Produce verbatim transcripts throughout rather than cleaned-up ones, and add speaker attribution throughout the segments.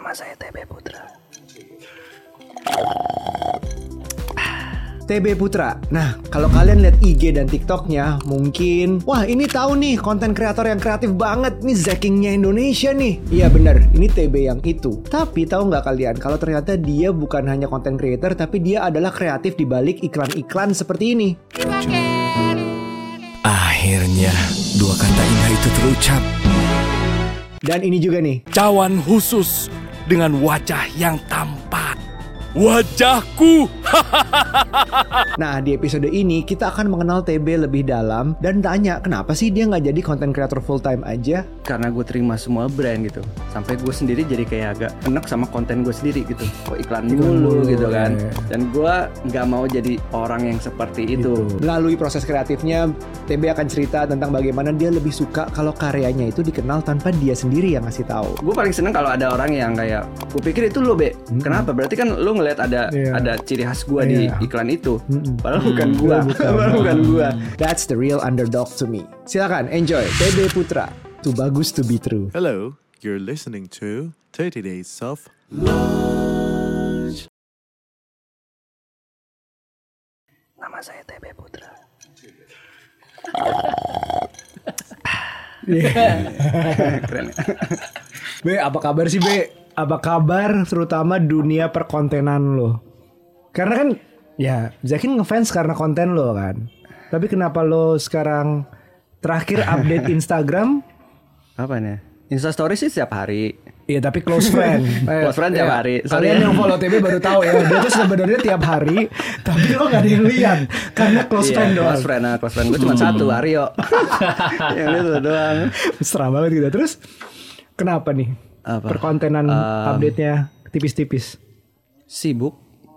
Speaker 1: Nama saya T B Putra.
Speaker 2: T B Putra. Nah, kalau kalian lihat I G dan TikToknya, mungkin wah ini tahu nih konten kreator yang kreatif banget nih, Zakingnya Indonesia nih. Iya bener, ini T B yang itu. Tapi tahu nggak kalian kalau ternyata dia bukan hanya konten creator, tapi dia adalah kreatif di balik iklan-iklan seperti ini.
Speaker 3: Akhirnya dua kata indah itu terucap.
Speaker 2: Dan ini juga nih,
Speaker 3: Cawan khusus dengan wajah yang tampan. Wajahku.
Speaker 2: Nah, di episode ini kita akan mengenal T B lebih dalam dan tanya kenapa sih dia nggak jadi content creator full time aja?
Speaker 1: Karena gue terima semua brand gitu, sampai gue sendiri jadi kayak agak enak sama konten gue sendiri gitu. Kok iklan mulu gitu kan. Dan gue nggak mau jadi orang yang seperti itu.
Speaker 2: Melalui proses kreatifnya, T B akan cerita tentang bagaimana dia lebih suka kalau karyanya itu dikenal tanpa dia sendiri yang ngasih tahu.
Speaker 1: Gue paling seneng kalau ada orang yang kayak, gue pikir itu lo be, hmm. Kenapa? Berarti kan lo ngeliat ada yeah. ada ciri khas gue yeah. di iklan itu, hmm. padahal hmm. bukan gue, padahal bukan gue.
Speaker 2: That's the real underdog to me. Silakan enjoy T B Putra. Too bagus to be true.
Speaker 4: Hello, you're listening to thirty Days of Lunch.
Speaker 1: Nama saya T B Putra.
Speaker 2: Keren. Be, apa kabar sih Be? Apa kabar terutama dunia perkontenan lo? Karena kan ya Zakin ngefans karena konten lo kan. Tapi kenapa lo sekarang terakhir update Instagram?
Speaker 1: Apa nih? Insta story sih setiap hari.
Speaker 2: Iya tapi close friend.
Speaker 1: Close friend tiap
Speaker 2: ya,
Speaker 1: hari.
Speaker 2: Kalian yang follow T B baru tahu ya. Dia tuh sebenarnya tiap hari, tapi lo nggak ada yang lihat karena close
Speaker 1: iya,
Speaker 2: friend doang.
Speaker 1: Close friend, nah, close friend gue cuma satu, Aryo. Yang itu doang.
Speaker 2: Mesra banget gitu. Terus kenapa nih? Apa? Perkontenan um, update-nya tipis-tipis.
Speaker 1: Sibuk,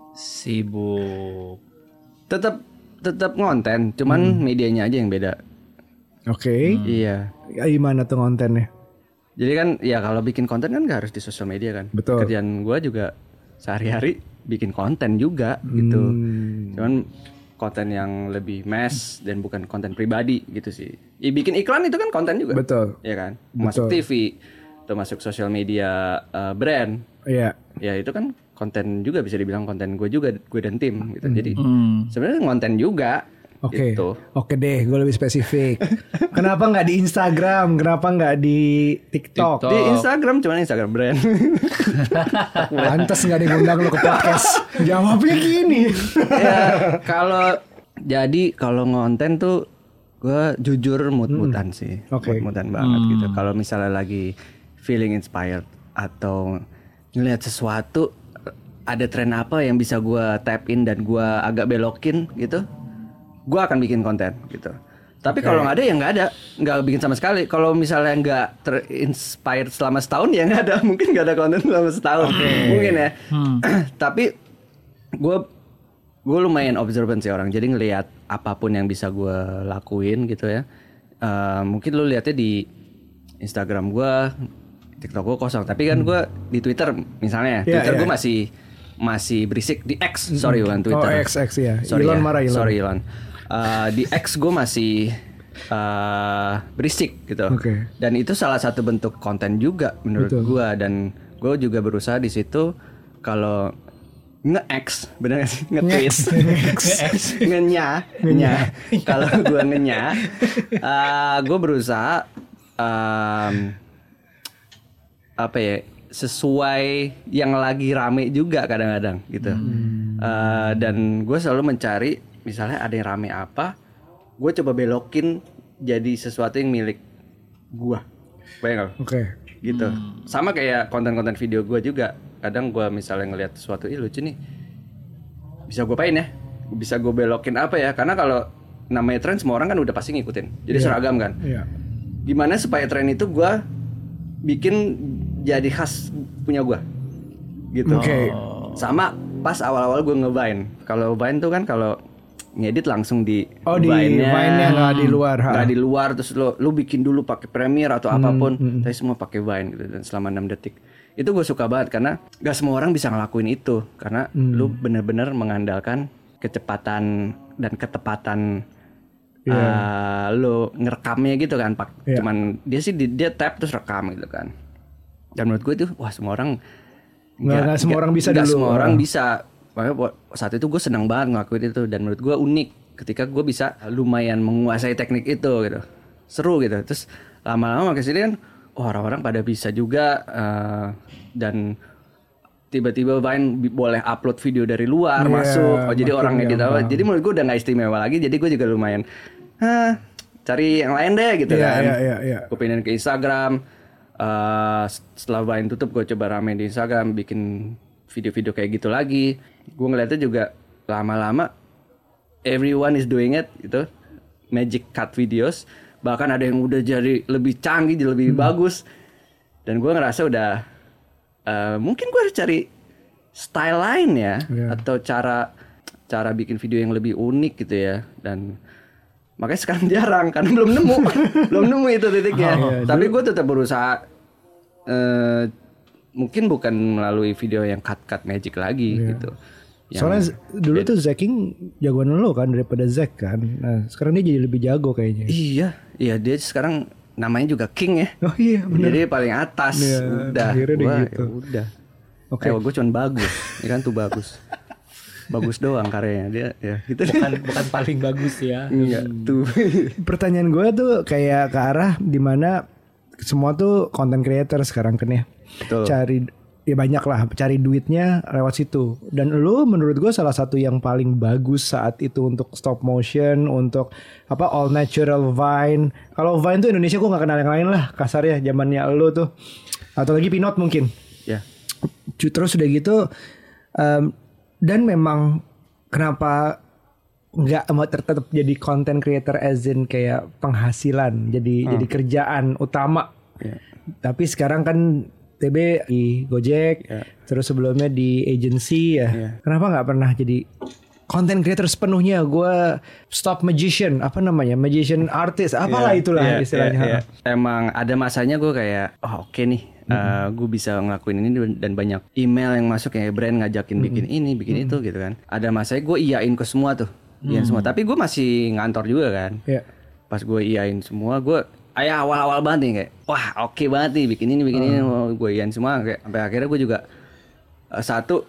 Speaker 1: sibuk. Tetap tetap ngonten, cuman hmm. medianya aja yang beda.
Speaker 2: Oke. Okay.
Speaker 1: Hmm. Iya.
Speaker 2: Ya, gimana tuh kontennya?
Speaker 1: Jadi kan ya kalau bikin konten kan gak harus di sosial media kan.
Speaker 2: Betul.
Speaker 1: Kerjaan gue juga sehari-hari bikin konten juga gitu. Hmm. Cuman konten yang lebih mass dan bukan konten pribadi gitu sih. Ya, bikin iklan itu kan konten juga.
Speaker 2: Betul.
Speaker 1: Iya kan. Masuk T V, atau masuk sosial media uh, brand.
Speaker 2: Iya.
Speaker 1: Ya itu kan konten juga, bisa dibilang konten gue juga, gue dan tim gitu. Hmm. Jadi
Speaker 2: hmm.
Speaker 1: sebenarnya konten juga.
Speaker 2: Oke, okay.
Speaker 1: Gitu.
Speaker 2: Oke deh, gue lebih spesifik. Kenapa nggak di Instagram? Kenapa nggak di TikTok?
Speaker 1: TikTok? Di Instagram, cuman Instagram brand.
Speaker 2: Pantes nggak diundang lo ke podcast. Jawabnya gini. Ya,
Speaker 1: kalau jadi kalau ngonten tuh gue jujur mut-mutan hmm. sih,
Speaker 2: okay.
Speaker 1: mut-mutan banget hmm. gitu. Kalau misalnya lagi feeling inspired atau ngelihat sesuatu, ada tren apa yang bisa gue tap in dan gue agak belokin gitu, gue akan bikin konten gitu. Tapi okay. kalau nggak ada ya nggak ada, nggak bikin sama sekali. Kalau misalnya nggak terinspired selama setahun ya nggak ada, mungkin nggak ada konten selama setahun, okay. mungkin ya. Hmm. Tapi gue gue lumayan observant sih orang, jadi ngelihat apapun yang bisa gue lakuin gitu ya. Uh, mungkin lu lihatnya di Instagram gue, TikTok gue kosong, tapi kan gue di Twitter misalnya, yeah, Twitter yeah. gue masih masih berisik di X, sorry bukan Twitter.
Speaker 2: Oh X X ya.
Speaker 1: Sorry
Speaker 2: Elon
Speaker 1: ya.
Speaker 2: marah Elon.
Speaker 1: Sorry Elon. Uh, di X gue masih uh, berisik gitu.
Speaker 2: Okay.
Speaker 1: Dan itu salah satu bentuk konten juga menurut gue, dan gue juga berusaha di situ kalau nge-X, bener gak sih? Nge-tweet, nge-nya, nya. Kalau gue nge-nya, uh, gue berusaha um, apa ya, sesuai yang lagi rame juga kadang-kadang gitu. Hmm. Uh, dan gue selalu mencari, misalnya ada yang rame apa, gue coba belokin jadi sesuatu yang milik gue. Bayang gak?
Speaker 2: Oke. Okay.
Speaker 1: Gitu. Hmm. Sama kayak konten-konten video gue juga. Kadang gue misalnya ngelihat sesuatu, ih lucu nih, bisa gue apain ya, bisa gue belokin apa ya, karena kalau namanya tren semua orang kan udah pasti ngikutin, jadi yeah. seragam kan. Yeah. Gimana supaya tren itu gue bikin jadi khas punya gue, gitu.
Speaker 2: Okay.
Speaker 1: Sama pas awal-awal gue nge-Vine. Kalau Vine tuh kan kalau ngedit langsung di
Speaker 2: oh, di Vine-nya nggak di luar,
Speaker 1: nggak di luar, terus lo lo bikin dulu pakai Premiere atau hmm, apapun, hmm. tapi semua pakai Vine gitu, dan selama enam detik. Itu gue suka banget karena gak semua orang bisa ngelakuin itu, karena hmm. lu bener-bener mengandalkan kecepatan dan ketepatan yeah. uh, lu ngerekamnya gitu kan, Pak. Yeah. Cuman dia sih dia tap terus rekam gitu kan. Dan menurut gue itu wah, semua orang
Speaker 2: Nggak, nggak semua orang bisa
Speaker 1: nggak
Speaker 2: dulu.
Speaker 1: semua
Speaker 2: Ah.
Speaker 1: orang bisa. Makanya saat itu gue senang banget ngelakuin itu dan menurut gue unik ketika gue bisa lumayan menguasai teknik itu gitu. Seru gitu. Terus lama-lama makin sini kan oh, orang-orang pada bisa juga uh, dan tiba-tiba Vine bi- boleh upload video dari luar
Speaker 2: Yeah,
Speaker 1: masuk. Oh jadi
Speaker 2: makin
Speaker 1: orangnya gitu.
Speaker 2: gampang.
Speaker 1: Jadi menurut gue udah nggak istimewa lagi. Jadi gue juga lumayan Hah, cari yang lain deh gitu
Speaker 2: Iya,
Speaker 1: kan.
Speaker 2: iya, iya, iya.
Speaker 1: Gue pindahin ke Instagram. Uh, setelah Vine tutup gue coba ramein di Instagram, bikin video-video kayak gitu lagi. Gue ngeliatnya juga lama-lama everyone is doing it gitu, magic cut videos. Bahkan ada yang udah jadi lebih canggih, jadi lebih
Speaker 2: Hmm.
Speaker 1: bagus. Dan gue ngerasa udah uh, mungkin gue harus cari style lain ya,
Speaker 2: Yeah.
Speaker 1: atau cara cara bikin video yang lebih unik gitu ya. Dan makanya sekarang jarang karena belum nemu, belum nemu itu titiknya.
Speaker 2: Oh, iya.
Speaker 1: Tapi gue tetap berusaha. Uh, mungkin bukan melalui video yang cut-cut magic lagi
Speaker 2: Iya.
Speaker 1: gitu. Yang-
Speaker 2: Soalnya z- dulu tuh Zacking jagoan lo kan daripada Zack kan. Nah sekarang dia jadi lebih jago kayaknya.
Speaker 1: Iya, iya dia sekarang namanya juga King ya.
Speaker 2: Oh iya benar.
Speaker 1: Jadi paling atas.
Speaker 2: Iya,
Speaker 1: udah,
Speaker 2: akhirnya dia
Speaker 1: gua,
Speaker 2: gitu.
Speaker 1: ya udah.
Speaker 2: Oke.
Speaker 1: Oke, gue cuma bagus, ya kan tuh bagus, bagus doang karyanya dia, ya gitu.
Speaker 5: Bukan bukan paling bagus ya.
Speaker 1: Enggak tuh.
Speaker 2: Pertanyaan gue tuh kayak ke arah dimana semua tuh content creator sekarang kan ya.
Speaker 1: Betul.
Speaker 2: Cari ya banyak lah cari duitnya lewat situ. Dan lu menurut gue salah satu yang paling bagus saat itu untuk stop motion, untuk apa all natural Vine. Kalau Vine tuh Indonesia gue nggak kenal yang lain lah kasarnya zamannya lu tuh. Atau lagi Pinot mungkin.
Speaker 1: Ya.
Speaker 2: Terus udah gitu um, dan memang kenapa nggak mau tetap jadi content creator as in kayak penghasilan jadi jadi kerjaan utama.
Speaker 1: Ya.
Speaker 2: Tapi sekarang kan T B di Gojek,
Speaker 1: Ya.
Speaker 2: terus sebelumnya di agency ya.
Speaker 1: Ya.
Speaker 2: Kenapa nggak pernah jadi content creator sepenuhnya? Gue stop magician, apa namanya, magician artist, apalah
Speaker 1: Iya,
Speaker 2: itulah
Speaker 1: iya,
Speaker 2: istilahnya.
Speaker 1: iya, iya. Emang ada masanya gue kayak, oh oke nih, uh, gue bisa ngelakuin ini dan banyak email yang masuk kayak brand ngajakin bikin ini, bikin itu gitu kan. Ada masanya gue iyain ke semua tuh, iyain semua. Tapi gue masih ngantor juga kan.
Speaker 2: Iya.
Speaker 1: Pas gue iyain semua, gue ayah awal-awal banget nih kayak, wah oke banget nih bikin ini, bikin ini, gue iyain semua. Kayak sampai akhirnya gue juga uh, satu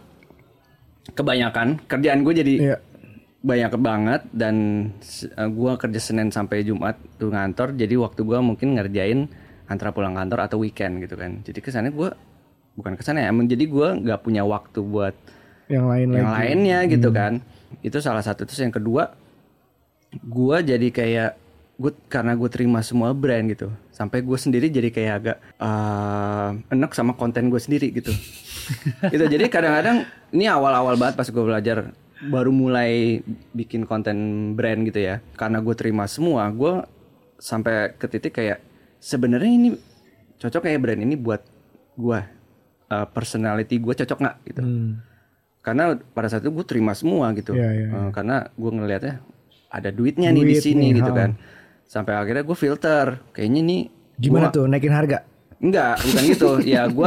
Speaker 1: kebanyakan kerjaan gue jadi
Speaker 2: Iya.
Speaker 1: banyak banget dan uh, gue kerja Senin sampai Jumat tuh ngantor, jadi waktu gue mungkin ngerjain antara pulang kantor atau weekend gitu kan. Jadi kesannya gue bukan kesannya, emang jadi gue nggak punya waktu buat
Speaker 2: Yang lain
Speaker 1: yang
Speaker 2: lagi.
Speaker 1: lainnya gitu kan. Itu salah satu. Terus yang kedua, gue jadi kayak gue karena gue terima semua brand gitu, sampai gue sendiri jadi kayak agak uh, enek sama konten gue sendiri gitu. Gitu. Jadi kadang-kadang ini awal-awal banget pas gue belajar baru mulai bikin konten brand gitu ya. Karena gue terima semua, gue sampai ke titik kayak sebenarnya ini cocok kayak brand ini buat gue, uh, personality gue cocok nggak gitu.
Speaker 2: Hmm.
Speaker 1: Karena pada saat itu gue terima semua gitu.
Speaker 2: Iya, iya,
Speaker 1: Uh, karena gue ngelihatnya ada duitnya nih di
Speaker 2: Duit
Speaker 1: sini
Speaker 2: nih,
Speaker 1: gitu
Speaker 2: ha.
Speaker 1: kan. Sampai akhirnya gue filter, kayaknya nih
Speaker 2: Gimana
Speaker 1: gua-
Speaker 2: tuh naikin harga?
Speaker 1: Enggak, bukan gitu. Ya gue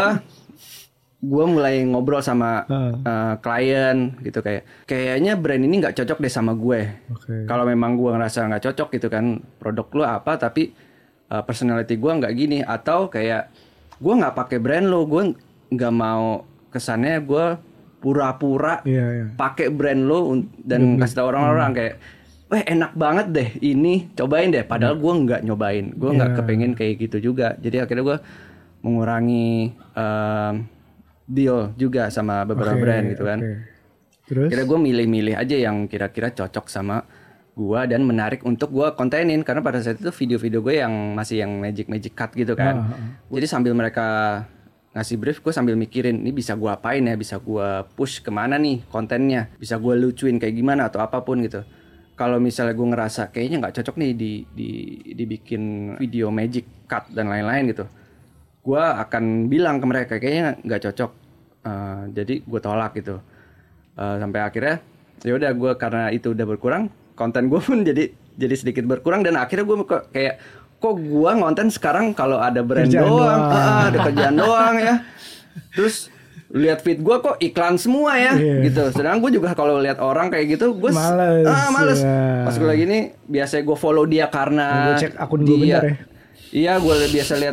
Speaker 1: gue mulai ngobrol sama
Speaker 2: Ah.
Speaker 1: uh, klien gitu kayak kayaknya brand ini nggak cocok deh sama gue.
Speaker 2: Oke.
Speaker 1: Kalau memang gue ngerasa nggak cocok gitu kan, produk lu apa tapi uh, personality gue nggak gini, atau kayak gue nggak pakai brand lo, gue nggak mau kesannya gue pura-pura
Speaker 2: Iya, iya.
Speaker 1: pakai brand lo un- dan kasih tahu orang-orang kayak, weh enak banget deh ini, cobain deh. Padahal gue nggak nyobain, gue nggak
Speaker 2: Iya.
Speaker 1: kepengen kayak gitu juga. Jadi akhirnya gue mengurangi um, deal juga sama beberapa
Speaker 2: Oke,
Speaker 1: brand gitu kan.
Speaker 2: oke. Terus?
Speaker 1: Kira gue milih-milih aja yang kira-kira cocok sama gue dan menarik untuk gue kontenin, karena pada saat itu video-video gue yang masih yang magic magic cut gitu kan.
Speaker 2: Ah, ah.
Speaker 1: Jadi sambil mereka ngasih brief, gue sambil mikirin ini bisa gue apain ya, bisa gue push kemana nih kontennya, bisa gue lucuin kayak gimana atau apapun gitu. Kalau misalnya gue ngerasa kayaknya nggak cocok nih di, di dibikin video magic cut dan lain-lain gitu, gue akan bilang ke mereka kayaknya nggak cocok. Uh, jadi gue tolak gitu. Uh, sampai akhirnya ya udah gue karena itu udah berkurang, konten gue pun jadi jadi sedikit berkurang, dan akhirnya gue kok kayak kok gue ngonten sekarang kalau ada brand
Speaker 2: Kerjaan
Speaker 1: doang,
Speaker 2: doang.
Speaker 1: ah, ada kerjaan doang ya. Terus lihat feed gue kok iklan semua ya,
Speaker 2: Iya.
Speaker 1: gitu. Sedangkan gue juga kalau lihat orang kayak gitu gue
Speaker 2: Males,
Speaker 1: ah males.
Speaker 2: ya.
Speaker 1: Pas gue lagi ini biasanya gue follow dia karena
Speaker 2: Gue cek akun gue bentar ya.
Speaker 1: Iya, gue biasa lihat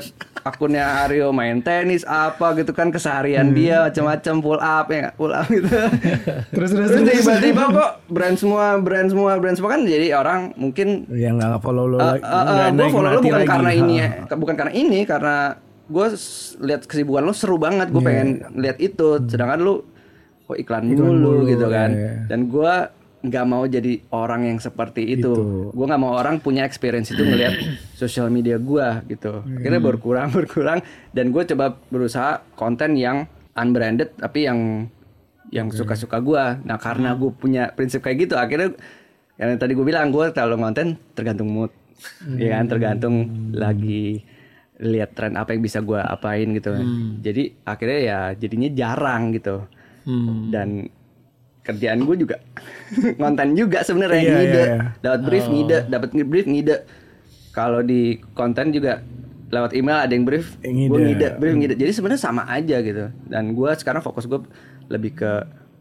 Speaker 1: akunnya Aryo main tenis apa gitu kan keseharian hmm. dia macam-macam pull up ya pull up gitu.
Speaker 2: terus terus
Speaker 1: terus tiba-tiba kok brand semua brand semua brand semua kan jadi orang mungkin
Speaker 2: yang nggak follow lo
Speaker 1: uh,
Speaker 2: lagi.
Speaker 1: Uh, uh, gue follow lo bukan
Speaker 2: lagi.
Speaker 1: karena
Speaker 2: ha.
Speaker 1: ini ya, bukan karena ini karena gue lihat kesibukan lo seru banget, gue yeah. pengen lihat itu, sedangkan lo kok iklan, iklan mulu, mulu gitu kan, yeah. dan gue nggak mau jadi orang yang seperti itu, itu. gue nggak mau orang punya experience itu ngelihat sosial media gue gitu, akhirnya hmm. berkurang berkurang dan gue coba berusaha konten yang unbranded tapi yang yang okay. suka-suka gue, nah karena gue punya prinsip kayak gitu, akhirnya yang tadi gue bilang gue kalau konten tergantung mood, hmm. ya kan tergantung hmm. lagi lihat tren apa yang bisa gue apain gitu, hmm. jadi akhirnya ya jadinya jarang gitu, hmm. dan kerjaan gue juga konten juga sebenarnya yeah, ngide, yeah, yeah. dapat brief oh. ngide, dapat brief ngide, kalau di konten juga lewat email ada yang brief, gue ngide, brief ngide, jadi sebenarnya sama aja gitu, dan gue sekarang fokus gue lebih ke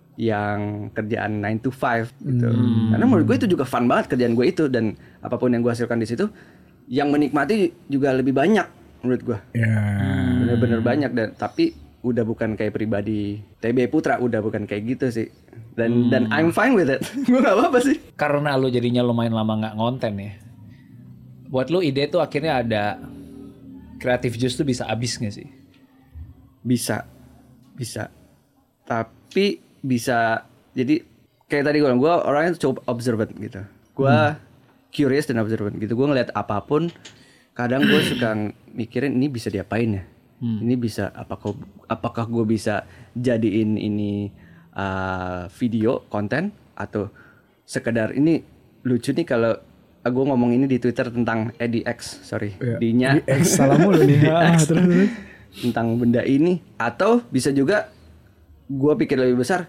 Speaker 1: yang kerjaan nine to five gitu, hmm. karena menurut gue itu juga fun banget kerjaan gue itu, dan apapun yang gue hasilkan di situ, yang menikmati juga lebih banyak. Menurut gue yeah. bener-bener banyak, dan tapi udah bukan kayak pribadi T B Putra, udah bukan kayak gitu sih, dan hmm. dan I'm fine with it. Gue nggak apa-apa sih, karena
Speaker 5: lu jadinya lumayan lama nggak ngonten ya, buat lu ide tuh akhirnya ada kreatif juice tuh bisa habis nggak sih?
Speaker 1: Bisa bisa tapi bisa, jadi kayak tadi gue bilang, gue orangnya cukup observant gitu, gue hmm. curious dan observant gitu, gue ngeliat apapun. Kadang gue suka mikirin ini bisa diapain ya, hmm. ini bisa apakah apakah gue bisa jadiin ini uh, video konten, atau sekedar ini lucu nih kalau gue ngomong ini di Twitter tentang E D X, sorry
Speaker 2: ya,
Speaker 1: D-nya
Speaker 2: E D X salah mulu nih
Speaker 1: tentang benda ini, atau bisa juga gue pikir lebih besar,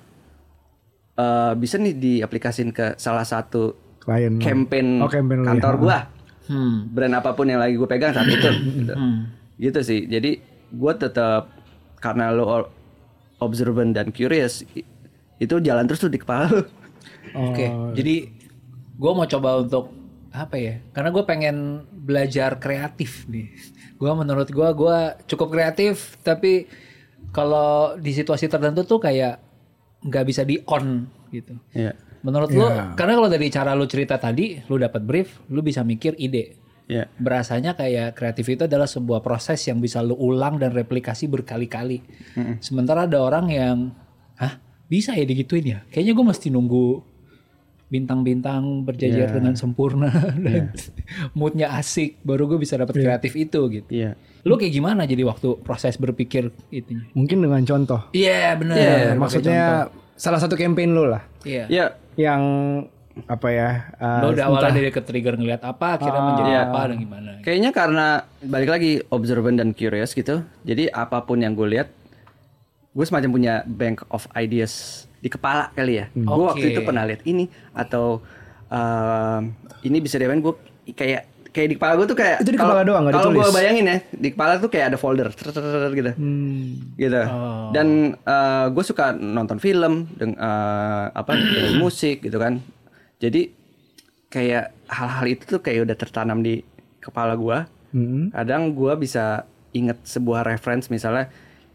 Speaker 1: uh, bisa nih diaplikasin ke salah satu klien campaign, oh, campaign kantor gue. Hmm. Brand apapun yang lagi gue pegang saat itu gitu. Hmm. gitu sih, jadi gue tetap karena lo observant dan curious, itu jalan terus tuh di kepala lo.
Speaker 5: Oke, okay. Jadi gue mau coba untuk apa ya, karena gue pengen belajar kreatif nih. Gue menurut gue gue cukup kreatif, tapi kalau di situasi tertentu tuh kayak nggak bisa di on gitu.
Speaker 1: Yeah.
Speaker 5: Menurut yeah. lu, karena kalau dari cara lu cerita tadi, lu dapat brief, lu bisa mikir ide.
Speaker 1: Yeah.
Speaker 5: Berasanya kayak kreatif itu adalah sebuah proses yang bisa lu ulang dan replikasi berkali-kali. Mm-hmm. Sementara ada orang yang, hah bisa ya digituin ya? Kayaknya gue mesti nunggu bintang-bintang berjajar yeah. dengan sempurna dan yeah. moodnya asik, baru gue bisa dapat yeah. kreatif itu gitu.
Speaker 1: Yeah.
Speaker 5: Lu kayak gimana jadi waktu proses berpikir itunya?
Speaker 2: Mungkin dengan contoh.
Speaker 5: Iya yeah, benar.
Speaker 2: Yeah, maksudnya salah satu campaign lu lah.
Speaker 5: Iya. Yeah.
Speaker 1: Yeah.
Speaker 2: Yang apa ya? Uh,
Speaker 5: lo udah awalnya dari ke-trigger ngeliat apa, akhirnya uh, menjadi
Speaker 1: yeah.
Speaker 5: apa dan gimana?
Speaker 1: Kayaknya karena balik lagi observant dan curious gitu. Jadi apapun yang gue lihat, gue semacam punya bank of ideas di kepala kali ya. Hmm. Gue okay. waktu itu pernah lihat ini, atau uh, ini bisa diapain, gue kayak kayak di kepala gue tuh kayak
Speaker 2: itu di kepala doang nggak ditulis.
Speaker 1: Kalau gue bayangin ya, di kepala tuh kayak ada folder gitu, hmm. gitu. Oh. Dan uh, gue suka nonton film, deng, uh, apa, dengan musik gitu kan. Jadi kayak hal-hal itu tuh kayak udah tertanam di kepala gue. Hmm. Kadang gue bisa inget sebuah reference, misalnya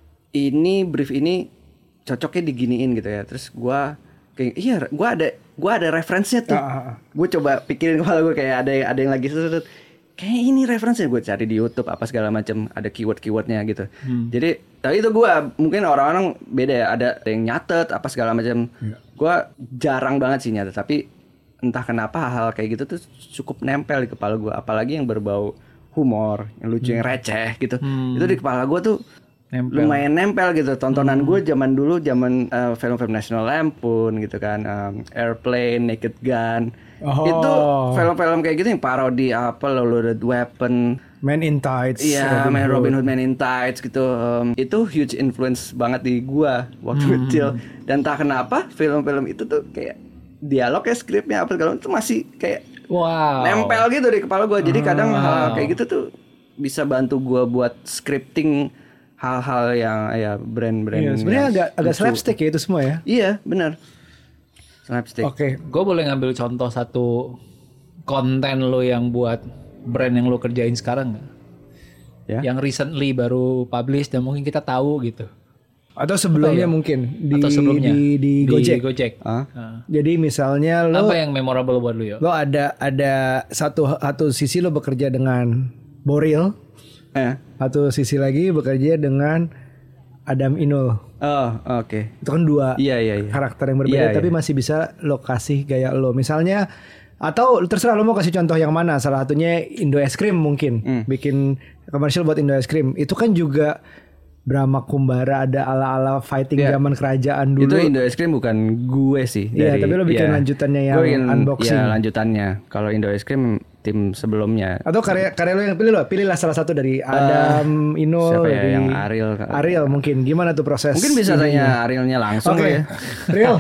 Speaker 1: ini brief ini cocoknya diginiin gitu ya. Terus gue kayak iya, gue ada gue ada referensinya tuh. Uh, uh, uh. Gue coba pikirin kepala gue kayak ada ada yang lagi seret, kayak ini referensinya, gue cari di YouTube apa segala macam, ada keyword-keywordnya gitu. Hmm. Jadi tapi itu gue mungkin orang-orang beda ya, ada yang nyatet apa segala macam. Yeah. Gue jarang banget sih nyatet, tapi entah kenapa hal kayak gitu tuh cukup nempel di kepala gue, apalagi yang berbau humor, yang lucu, hmm. yang receh gitu. Hmm. Itu di kepala gue tuh nempel. Lumayan nempel gitu. Tontonan hmm. gue zaman dulu, zaman uh, film-film National Lampoon gitu kan, um, Airplane, Naked Gun. Oh. Itu film-film kayak gitu yang parodi apa, Loaded Weapon,
Speaker 2: Man in Tights.
Speaker 1: Iya, Robin, Man, Robin Hood, Man in Tights gitu. Um, itu huge influence banget di gue waktu hmm. kecil. Dan tak kenapa film-film itu tuh kayak dialognya, skripnya apa segala itu masih kayak wow. nempel gitu di kepala gue. Jadi kadang wow. hal kayak gitu tuh bisa bantu gue buat scripting hal-hal yang ya brand-brand.
Speaker 2: Iya, sebenarnya agak agak slapstick ya itu semua ya.
Speaker 1: Iya, benar. Slapstick.
Speaker 5: Oke, okay. Gue boleh ngambil contoh satu konten lo yang buat brand yang lo kerjain sekarang nggak?
Speaker 1: Ya.
Speaker 5: yang recently baru publish dan mungkin kita tahu gitu.
Speaker 2: Atau sebelumnya
Speaker 5: Apa ya?
Speaker 2: mungkin di
Speaker 5: Atau sebelumnya
Speaker 2: di, di Gojek.
Speaker 5: Gojek.
Speaker 1: Ah.
Speaker 5: Ah.
Speaker 2: Jadi misalnya lo
Speaker 5: Apa yang memorable buat lu ya?
Speaker 2: lo ada ada satu satu sisi lo bekerja dengan Boril,
Speaker 1: Eh.
Speaker 2: satu sisi lagi bekerja dengan Adam Inul.
Speaker 1: Oh, oke.
Speaker 2: Itu kan dua
Speaker 1: Iya, iya, iya.
Speaker 2: karakter yang berbeda
Speaker 1: Iya,
Speaker 2: tapi
Speaker 1: iya.
Speaker 2: masih bisa lo kasih gaya lo. Misalnya atau terserah lo mau kasih contoh yang mana. Salah satunya Indo Es Krim mungkin.
Speaker 1: Hmm.
Speaker 2: Bikin komersial buat Indo Es Krim. Itu kan juga Brahma Kumbara, ada ala-ala fighting
Speaker 1: Iya.
Speaker 2: zaman kerajaan dulu.
Speaker 1: Itu Indo Es Krim bukan gue sih.
Speaker 2: Iya, tapi lo bikin lanjutannya yang
Speaker 1: Gue bikin,
Speaker 2: unboxing.
Speaker 1: Iya, lanjutannya. Kalau Indo Es Krim tim sebelumnya.
Speaker 2: Atau karya karya lo yang pilih lo, pilihlah salah satu dari Adam, Inul,
Speaker 1: siapa ya,
Speaker 2: dari
Speaker 1: yang Ariel.
Speaker 2: Ariel mungkin. Gimana tuh proses?
Speaker 1: Mungkin bisa
Speaker 2: ininya?
Speaker 1: tanya Arielnya langsung
Speaker 2: Oke,
Speaker 1: ya.
Speaker 2: Ariel.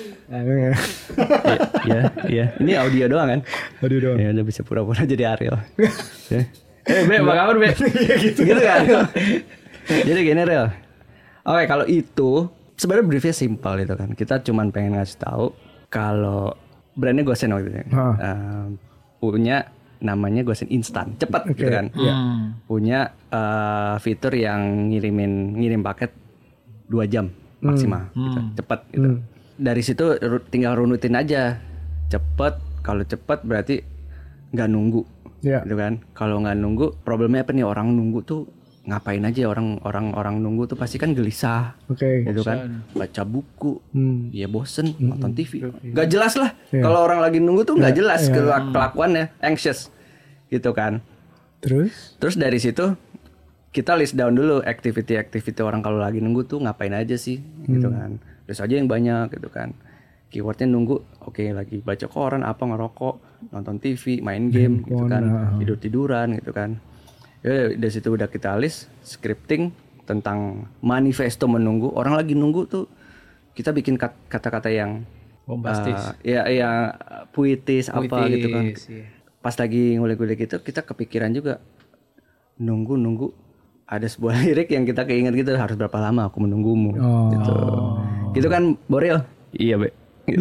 Speaker 1: Iya, iya. Ini audio doang kan?
Speaker 2: Aduh dong.
Speaker 1: Ya udah bisa pura-pura jadi Ariel. Ya. Eh, Be, apa kabar, Be? gitu. gitu kan? Jadi gini, Real. Oke, kalau itu sebenarnya briefnya simpel itu kan. Kita cuman pengen ngasih tahu kalau brandnya Gosen waktu itu.
Speaker 2: Hah.
Speaker 1: Uh, punya namanya Gosen Instan, cepat gitu kan.
Speaker 5: Hmm.
Speaker 1: Punya uh, fitur yang ngirimin ngirim paket dua jam maksimal, gitu. Cepat gitu. Dari situ ru- tinggal runutin aja. Cepet, kalau cepet berarti nggak nunggu,
Speaker 2: Iya.
Speaker 1: gitu kan. Kalau nggak nunggu, problemnya apa nih, orang nunggu tuh ngapain aja, orang orang orang nunggu tuh pasti kan gelisah,
Speaker 2: Oke.
Speaker 1: gitu kan. Baca buku,
Speaker 2: Hmm.
Speaker 1: ya bosen, nonton T V, nggak jelas lah.
Speaker 2: Iya.
Speaker 1: Kalau orang lagi nunggu tuh nggak jelas
Speaker 2: Iya.
Speaker 1: kelak- kelakuannya, anxious, gitu kan.
Speaker 2: Terus?
Speaker 1: Terus dari situ kita list down dulu activity-activity orang kalau lagi nunggu tuh ngapain aja sih, gitu kan. Terus aja yang banyak gitu kan. Keywordnya nunggu, oke lagi baca koran, apa ngerokok, nonton T V, main game, gitu kan, tidur tiduran, gitu kan. Ya dari situ udah kita list scripting tentang manifesto menunggu. Orang lagi nunggu tuh kita bikin kat- kata-kata yang
Speaker 5: Bombastis.
Speaker 1: uh, ya yang puitis, apa
Speaker 5: Puitis,
Speaker 1: gitu kan.
Speaker 5: iya.
Speaker 1: Pas lagi ngulik-ngulik itu kita kepikiran juga nunggu nunggu ada sebuah lirik yang kita keinget gitu, harus berapa lama aku menunggumu,
Speaker 2: Oh.
Speaker 1: gitu. Gitu kan, Boril? Iya, Be. Gitu.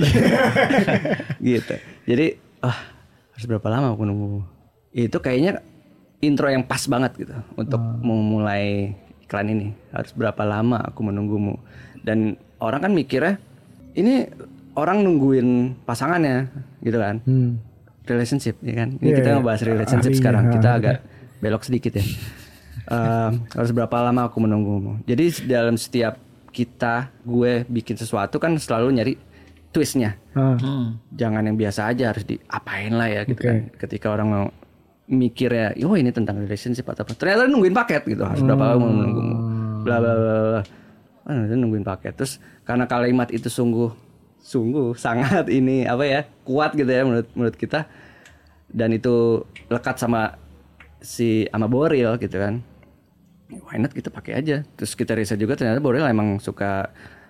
Speaker 1: Gitu. Jadi, ah, harus berapa lama aku menunggumu? Itu kayaknya intro yang pas banget gitu untuk memulai iklan ini. Harus berapa lama aku menunggumu? Dan orang kan mikirnya ini orang nungguin pasangannya, gitu kan?
Speaker 2: Hmm.
Speaker 1: Relationship, ya kan? Ini
Speaker 2: Iya,
Speaker 1: kita
Speaker 2: iya.
Speaker 1: ngebahas relationship
Speaker 2: Ah,
Speaker 1: sekarang.
Speaker 2: iya.
Speaker 1: Kita agak belok sedikit ya. Eh, harus berapa lama aku menunggumu? Jadi dalam setiap kita, gue bikin sesuatu kan selalu nyari twistnya.
Speaker 2: Ah.
Speaker 5: Hmm.
Speaker 1: Jangan yang biasa aja, harus diapain lah ya gitu
Speaker 2: Oke.
Speaker 1: kan. Ketika orang mau mikir ya, oh ini tentang relationship atau apa. Ternyata nungguin paket gitu. Harus berapa lama menunggumu? Bla bla bla bla. Ah, itu nungguin paket. Terus karena kalimat itu sungguh sungguh sangat ini apa ya, kuat gitu ya menurut menurut kita, dan itu lekat sama si sama Boril gitu kan. Why not kita pakai aja. Terus kita riset juga ternyata Boril emang suka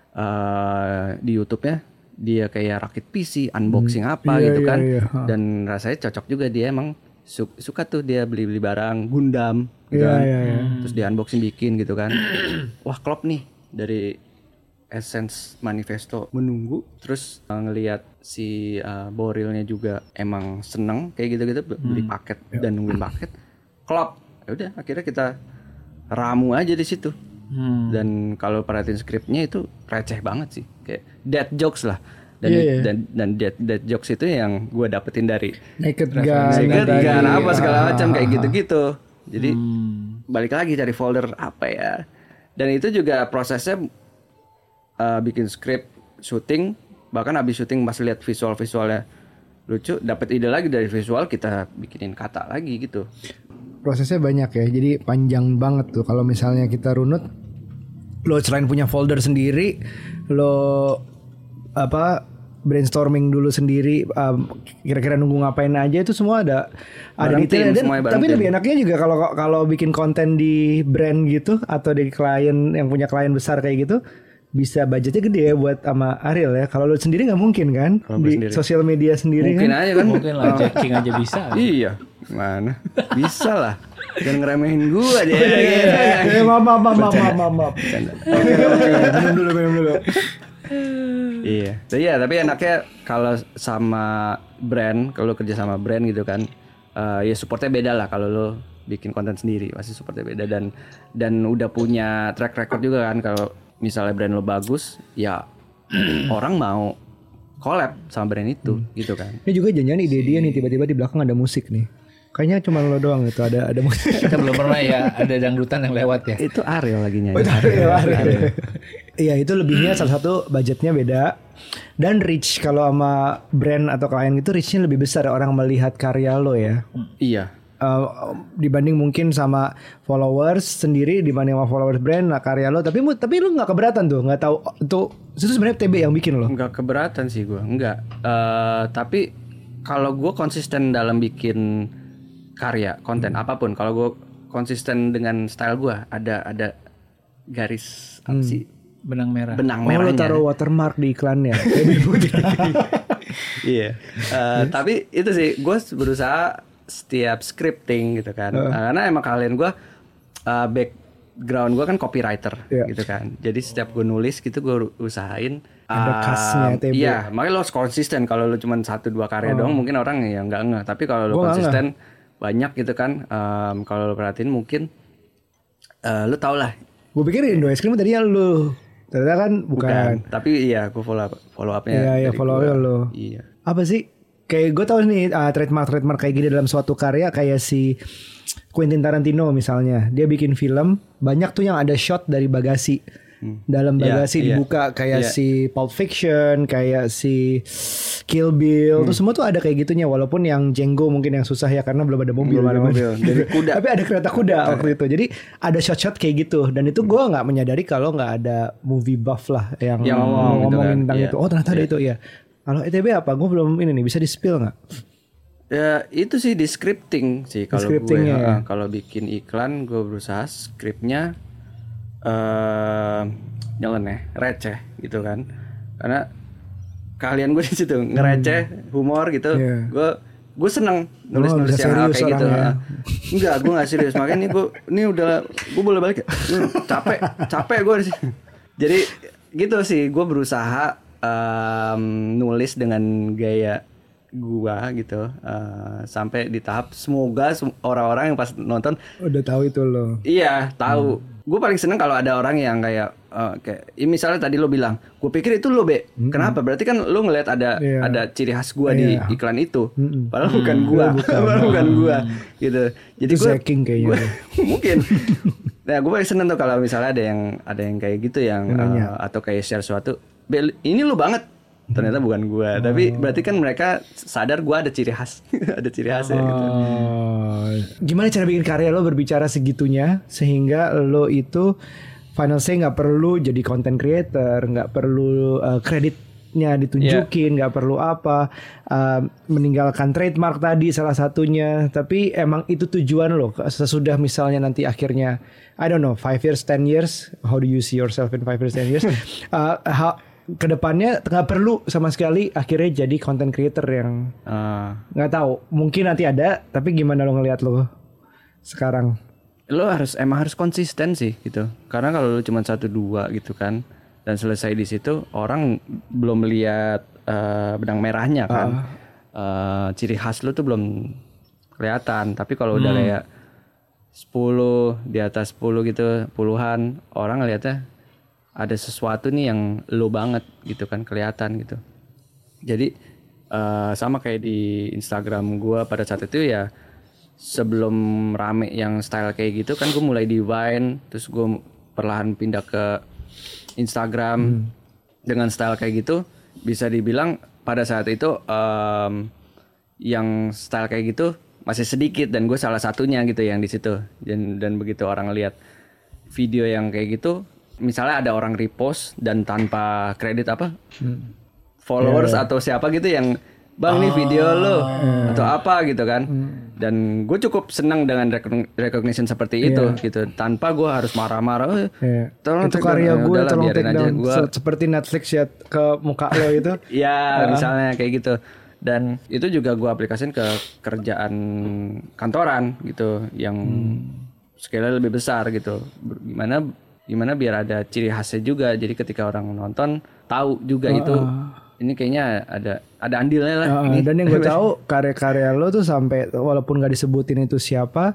Speaker 1: uh, di YouTube-nya dia kayak rakit P C, unboxing apa
Speaker 2: Iya,
Speaker 1: gitu
Speaker 2: iya,
Speaker 1: kan.
Speaker 2: iya. Ha.
Speaker 1: Dan rasanya cocok juga, dia emang su- suka tuh dia beli-beli barang Gundam gitu
Speaker 2: Iya,
Speaker 1: kan.
Speaker 2: iya, iya.
Speaker 1: Terus dia unboxing bikin gitu kan. Wah, klop nih dari essence manifesto menunggu. Terus uh, ngelihat si uh, Borilnya juga emang seneng kayak gitu-gitu, beli paket dan nungguin paket. Klop. Ya udah, akhirnya kita ramu aja di situ.
Speaker 5: Hmm.
Speaker 1: Dan kalau perhatiin skripnya itu receh banget sih, kayak dead jokes lah. Dan
Speaker 2: Iya, iya.
Speaker 1: dan dan dead, dead jokes itu yang gue dapetin dari
Speaker 2: Naked Gun.
Speaker 1: Naked
Speaker 2: tadi.
Speaker 1: Gun apa segala
Speaker 2: Ah,
Speaker 1: macam
Speaker 2: ah,
Speaker 1: kayak
Speaker 2: ah.
Speaker 1: gitu-gitu. Jadi
Speaker 5: Hmm.
Speaker 1: balik lagi dari folder apa ya. Dan itu juga prosesnya uh, bikin skrip, syuting, bahkan habis syuting pas lihat visual-visualnya lucu, dapat ide lagi dari visual, kita bikinin kata lagi gitu.
Speaker 2: Prosesnya banyak ya, jadi panjang banget tuh. Kalau misalnya kita runut, lo selain punya folder sendiri, lo apa brainstorming dulu sendiri, um, kira-kira nunggu ngapain aja, itu semua ada ada
Speaker 1: Bareng
Speaker 2: detailnya.
Speaker 1: tim,
Speaker 2: Dan
Speaker 1: semuanya bareng
Speaker 2: tapi
Speaker 1: tim.
Speaker 2: lebih enaknya juga kalau kalau bikin konten di brand gitu atau di klien yang punya klien besar kayak gitu, bisa budgetnya gede ya buat sama Ariel ya. Kalau lo sendiri nggak mungkin kan
Speaker 1: Kalau gue
Speaker 2: di
Speaker 1: sendiri.
Speaker 2: sosial media sendiri
Speaker 1: Mungkin
Speaker 2: kan.
Speaker 1: aja kan.
Speaker 5: Mungkin lah checking aja bisa.
Speaker 1: Iya, mana bisa lah. Jangan ngeremehin gua deh.
Speaker 2: Eh, maaf, maaf, maaf, maaf, maaf, maaf. Oke, oke, minum dulu, minum dulu.
Speaker 1: Iya. Tapi ya, tapi enaknya kalau sama brand, kalau lu kerja sama brand gitu kan, eh, ya supportnya beda lah. Kalau lo bikin konten sendiri pasti super beda dan dan udah punya track record juga kan kalau misalnya brand lo bagus ya orang mau collab sama brand itu hmm. gitu kan.
Speaker 2: Ini juga jangan ide dia nih tiba-tiba di belakang ada musik nih. Kayaknya cuma lo doang itu ada ada musik.
Speaker 5: Kita belum pernah ya ada dangdutan yang lewat ya.
Speaker 1: Itu Ariel lagi nyanyi.
Speaker 2: Oh, itu Ariel, Ariel. Iya itu lebihnya salah satu budgetnya beda dan reach kalau sama brand atau klien itu reachnya lebih besar orang melihat karya lo ya.
Speaker 1: Iya.
Speaker 2: Uh, dibanding mungkin sama followers sendiri dibanding sama followers brand nah karya lo tapi tapi lo nggak keberatan tuh nggak tahu itu itu sebenarnya T B yang bikin lo.
Speaker 1: Nggak keberatan sih gue nggak uh, tapi kalau gue konsisten dalam bikin karya konten hmm. apapun kalau gue konsisten dengan style gue ada ada garis apa
Speaker 2: hmm.
Speaker 1: sih
Speaker 5: benang merah
Speaker 1: benang
Speaker 2: oh,
Speaker 1: merahnya.
Speaker 2: Lo taruh watermark di iklannya.
Speaker 1: Iya uh, tapi itu sih gue berusaha setiap scripting gitu kan uh. karena emang kalian gue uh, background gue kan copywriter yeah. gitu kan jadi setiap gue nulis gitu gue usahain
Speaker 2: ada
Speaker 1: uh,
Speaker 2: khasnya T B.
Speaker 1: Iya makanya lo harus konsisten kalau lo cuma satu dua karya oh. doang mungkin orang ya nggak ngeh tapi kalau lo
Speaker 2: gua
Speaker 1: konsisten banyak gitu kan um, kalau lo perhatiin mungkin uh, lo tau lah
Speaker 2: gue pikir Indo Es Krim tadinya lo ternyata kan bukan. bukan
Speaker 1: tapi iya gue follow up, follow upnya
Speaker 2: iya iya follow up lo
Speaker 1: iya
Speaker 2: apa sih kayak gue tau nih uh, trademark trademark kayak gini dalam suatu karya kayak si Quentin Tarantino misalnya dia bikin film banyak tuh yang ada shot dari bagasi hmm. dalam bagasi yeah, dibuka yeah. kayak yeah. si Pulp Fiction kayak si Kill Bill hmm. tuh semua tuh ada kayak gitunya walaupun yang Django mungkin yang susah ya karena belum ada mobil
Speaker 1: belum ada mobil jadi kuda
Speaker 2: tapi ada kereta kuda waktu itu jadi ada shot-shot kayak gitu dan itu gue nggak menyadari kalau nggak ada movie buff lah yang, yang ngomong, ngomongin gitu tentang
Speaker 1: kan.
Speaker 2: itu oh ternyata yeah. ada itu ya. Kalau E T B apa? Gue belum ini nih bisa di spill nggak?
Speaker 1: Ya itu sih di scripting sih kalau gue ya. Kalau bikin iklan gue berusaha skripnya uh, jangan ya receh gitu kan karena kalian gue di situ ngereceh hmm. humor gitu yeah. gue gue seneng nulis
Speaker 2: oh,
Speaker 1: nulis yang hal kayak gitu
Speaker 2: ya.
Speaker 1: Enggak gue nggak serius makanya ini gue ini udah gue boleh balik ya? capek capek gue di sini jadi gitu sih gue berusaha Um, nulis dengan gaya gua gitu uh, sampai di tahap semoga orang-orang yang pas nonton
Speaker 2: udah tahu itu lo.
Speaker 1: Iya tahu. Hmm. Gue paling seneng kalau ada orang yang kayak uh, kayak ya misalnya tadi lo bilang, gue pikir itu lo be. Hmm. Kenapa? Berarti kan lo ngeliat ada yeah. ada ciri khas gua yeah. di iklan itu. Hmm. Padahal hmm. bukan gua, bukan. Padahal bukan gua gitu. Jadi
Speaker 2: gue kayaknya.
Speaker 1: Mungkin. Nah gue paling seneng tuh kalau misalnya ada yang ada yang kayak gitu yang uh, atau kayak share sesuatu. Ini lu banget ternyata bukan gua oh. tapi berarti kan mereka sadar gua ada ciri khas ada ciri khasnya oh. gitu.
Speaker 2: Gimana cara bikin karya lo berbicara segitunya sehingga lo itu final say nggak perlu jadi content creator nggak perlu uh, kreditnya ditunjukin nggak yeah. perlu apa uh, meninggalkan trademark tadi salah satunya tapi emang itu tujuan lo sesudah misalnya nanti akhirnya I don't know five years ten years how do you see yourself in five years ten years uh, how kedepannya nggak perlu sama sekali akhirnya jadi content creator yang nggak uh. tahu mungkin nanti ada tapi gimana lo ngelihat lo sekarang
Speaker 1: lo harus emang harus konsisten sih gitu karena kalau lo cuma satu dua gitu kan dan selesai di situ orang belum lihat uh, benang merahnya kan uh. Uh, ciri khas lo tuh belum kelihatan tapi kalau hmm. udah kayak sepuluh di atas sepuluh gitu puluhan orang ngelihatnya ada sesuatu nih yang lo banget gitu kan kelihatan gitu. Jadi uh, sama kayak di Instagram gue pada saat itu ya sebelum rame yang style kayak gitu kan gue mulai di Vine terus gue perlahan pindah ke Instagram hmm. dengan style kayak gitu bisa dibilang pada saat itu um, yang style kayak gitu masih sedikit dan gue salah satunya gitu yang di situ dan dan begitu orang lihat video yang kayak gitu misalnya ada orang repost dan tanpa kredit apa hmm. followers yeah. atau siapa gitu yang bang oh. nih video lo yeah. atau apa gitu kan hmm. dan gue cukup senang dengan recognition seperti yeah. itu gitu tanpa gue harus marah-marah
Speaker 2: yeah. tolong itu karya gue tolong take down gua... seperti Netflix ya ke muka lo itu
Speaker 1: ya uh. misalnya kayak gitu dan itu juga gue aplikasiin ke kerjaan kantoran gitu yang hmm. skala lebih besar gitu gimana gimana biar ada ciri khasnya juga jadi ketika orang nonton tahu juga uh, itu ini kayaknya ada ada andilnya lah
Speaker 2: uh,
Speaker 1: ini.
Speaker 2: Dan yang gue tahu karya-karya lo tuh sampai walaupun gak disebutin itu siapa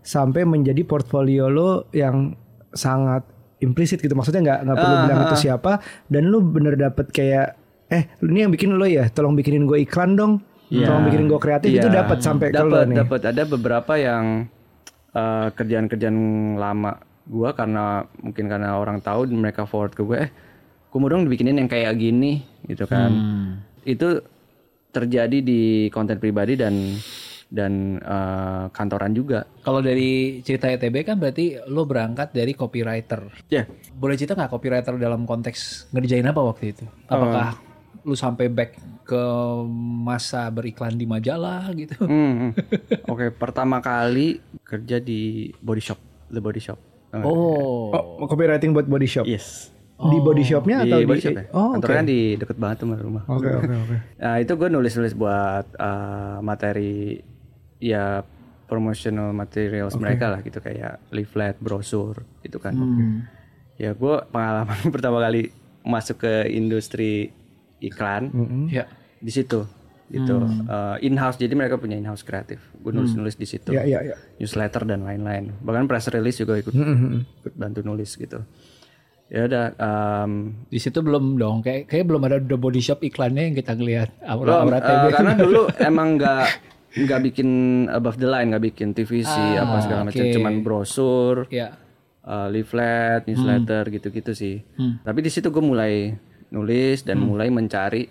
Speaker 2: sampai menjadi portfolio lo yang sangat implisit gitu. Maksudnya nggak nggak perlu
Speaker 1: Ah,
Speaker 2: bilang
Speaker 1: ah,
Speaker 2: itu
Speaker 1: ah.
Speaker 2: siapa, dan lu bener dapet kayak eh ini yang bikin lo ya, tolong bikinin gue iklan dong,
Speaker 1: Iya.
Speaker 2: tolong bikinin gue kreatif.
Speaker 1: Iya.
Speaker 2: Itu dapat sampai ke lo
Speaker 1: Dapat,
Speaker 2: nih.
Speaker 1: dapat. Ada beberapa yang eh, kerjaan-kerjaan lama gua karena mungkin karena orang tahu dan mereka forward ke gue, eh, gue mau dong dibikinin yang kayak gini gitu kan. Itu terjadi di konten pribadi dan dan eh, kantoran juga.
Speaker 5: Kalau dari cerita E T B kan berarti lo berangkat dari copywriter.
Speaker 1: Ya.
Speaker 5: Boleh cerita nggak copywriter dalam konteks ngerjain apa waktu itu? Apakah lu sampai back ke masa beriklan di majalah gitu?
Speaker 1: Hmm, hmm. Oke, pertama kali kerja di body shop, The Body Shop.
Speaker 5: Oh,
Speaker 2: Oh, copywriting buat body shop.
Speaker 1: Yes.
Speaker 2: Di body shopnya
Speaker 1: Di
Speaker 2: atau
Speaker 1: body
Speaker 2: di
Speaker 1: shop ya.
Speaker 2: Oh, oke.
Speaker 1: Kantornya di deket banget tuh sama rumah.
Speaker 2: Oke, oke, oke.
Speaker 1: Nah itu gue nulis-nulis buat uh, materi ya promotional materials mereka lah gitu kayak leaflet, brosur gitu kan. Ya gue pengalaman pertama kali masuk ke industri iklan
Speaker 5: ya.
Speaker 1: di situ gitu. Uh, in-house, jadi mereka punya in-house kreatif. Gue nulis-nulis di situ.
Speaker 2: Ya, ya, ya.
Speaker 1: Newsletter dan lain-lain. Bahkan press release juga ikut, ikut bantu nulis gitu. Ya udah. Um,
Speaker 5: Di situ belum dong, kayak kayak belum ada The Body Shop iklannya yang kita ngelihat.
Speaker 1: Belum,
Speaker 5: Aura-aura T V.
Speaker 1: eh, karena dulu emang nggak nggak bikin above the line, nggak bikin T V C
Speaker 5: Ah,
Speaker 1: apa segala macam,
Speaker 5: oke.
Speaker 1: cuman brosur,
Speaker 5: Ya.
Speaker 1: eh, leaflet, newsletter gitu-gitu sih. Tapi di situ gue mulai nulis dan mulai mencari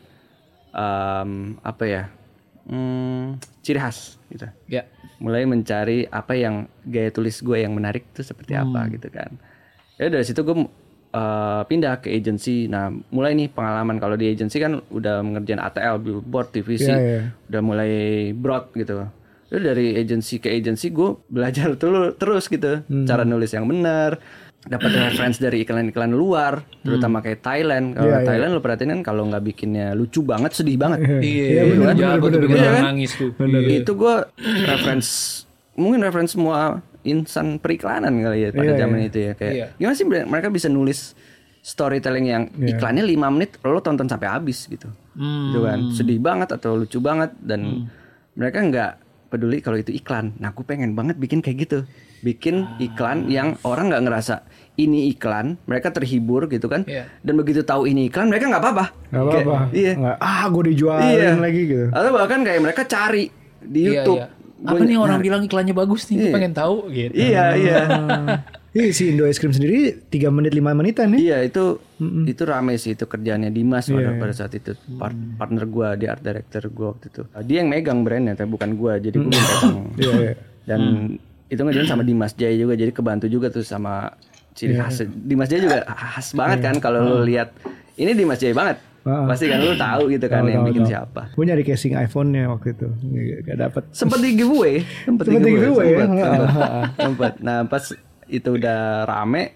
Speaker 1: em, apa ya, hmm, ciri khas gitu.
Speaker 5: Ya.
Speaker 1: Mulai mencari apa yang gaya tulis gue yang menarik tuh seperti apa gitu kan. Ya dari situ gue uh, pindah ke agency. Nah mulai nih pengalaman, kalau di agency kan udah mengerjain A T L, billboard, T V C,
Speaker 2: Iya, iya.
Speaker 1: udah mulai broad gitu. Jadi dari agency ke agency gue belajar dulu terus gitu cara nulis yang benar, dapat reference dari iklan-iklan luar, terutama kayak Thailand. Kalau
Speaker 2: Iya, iya.
Speaker 1: Thailand lo perhatiin kan kalau nggak bikinnya lucu banget, sedih banget.
Speaker 5: Iya,
Speaker 2: bener,
Speaker 5: ya, gue tuh bikin
Speaker 1: Iya
Speaker 5: orang
Speaker 1: kan?
Speaker 5: nangis tuh.
Speaker 1: Itu gue reference, mungkin reference semua insan periklanan kali ya pada
Speaker 2: Iya,
Speaker 1: zaman
Speaker 2: iya.
Speaker 1: itu ya, kayak
Speaker 5: Iya.
Speaker 1: gimana sih mereka bisa nulis storytelling yang iklannya lima menit lo tonton sampai habis gitu, gitu kan, sedih banget atau lucu banget, dan mereka nggak peduli kalau itu iklan. Nah aku pengen banget bikin kayak gitu, bikin iklan yang orang nggak ngerasa ini iklan, mereka terhibur gitu kan,
Speaker 5: Iya.
Speaker 1: dan begitu tahu ini iklan mereka nggak apa-apa.
Speaker 2: Gak
Speaker 1: Kayak,
Speaker 2: apa-apa.
Speaker 1: iya.
Speaker 2: Nggak, ah gue dijualin
Speaker 1: Iya.
Speaker 2: lagi gitu.
Speaker 1: Atau bahkan kayak mereka cari di
Speaker 5: Iya,
Speaker 1: YouTube.
Speaker 5: iya. Apa nih orang bilang iklannya bagus nih, gue
Speaker 1: Iya.
Speaker 5: pengen tahu gitu.
Speaker 1: Iya, iya.
Speaker 2: Iya si Indo Es Krim sendiri tiga menit lima menitan ya.
Speaker 1: Iya, itu itu rame sih, itu kerjaannya Dimas pada, pada saat itu. Part- partner gua, dia art director gua waktu itu. Dia yang megang brandnya, tapi bukan gua. Jadi gua pegang.
Speaker 2: Iya, iya.
Speaker 1: Dan itu ngerjain sama Dimas Jaya juga, jadi kebantu juga tuh sama ciri khas. Dimas Jaya juga khas banget kan kalau lu lihat. Ini Dimas Jaya banget.
Speaker 2: Ah.
Speaker 1: Pasti kan lu tahu gitu kan
Speaker 2: Tahu,
Speaker 1: yang
Speaker 2: tahu,
Speaker 1: bikin
Speaker 2: tahu.
Speaker 1: siapa.
Speaker 2: Gue nyari casing iPhone-nya waktu itu, gak dapet.
Speaker 1: Sempet di giveaway, sempet di
Speaker 2: Sempet di
Speaker 1: giveaway,
Speaker 2: giveaway,
Speaker 1: sempet,
Speaker 2: ya?
Speaker 1: sempet, sempet. Nah pas itu udah rame,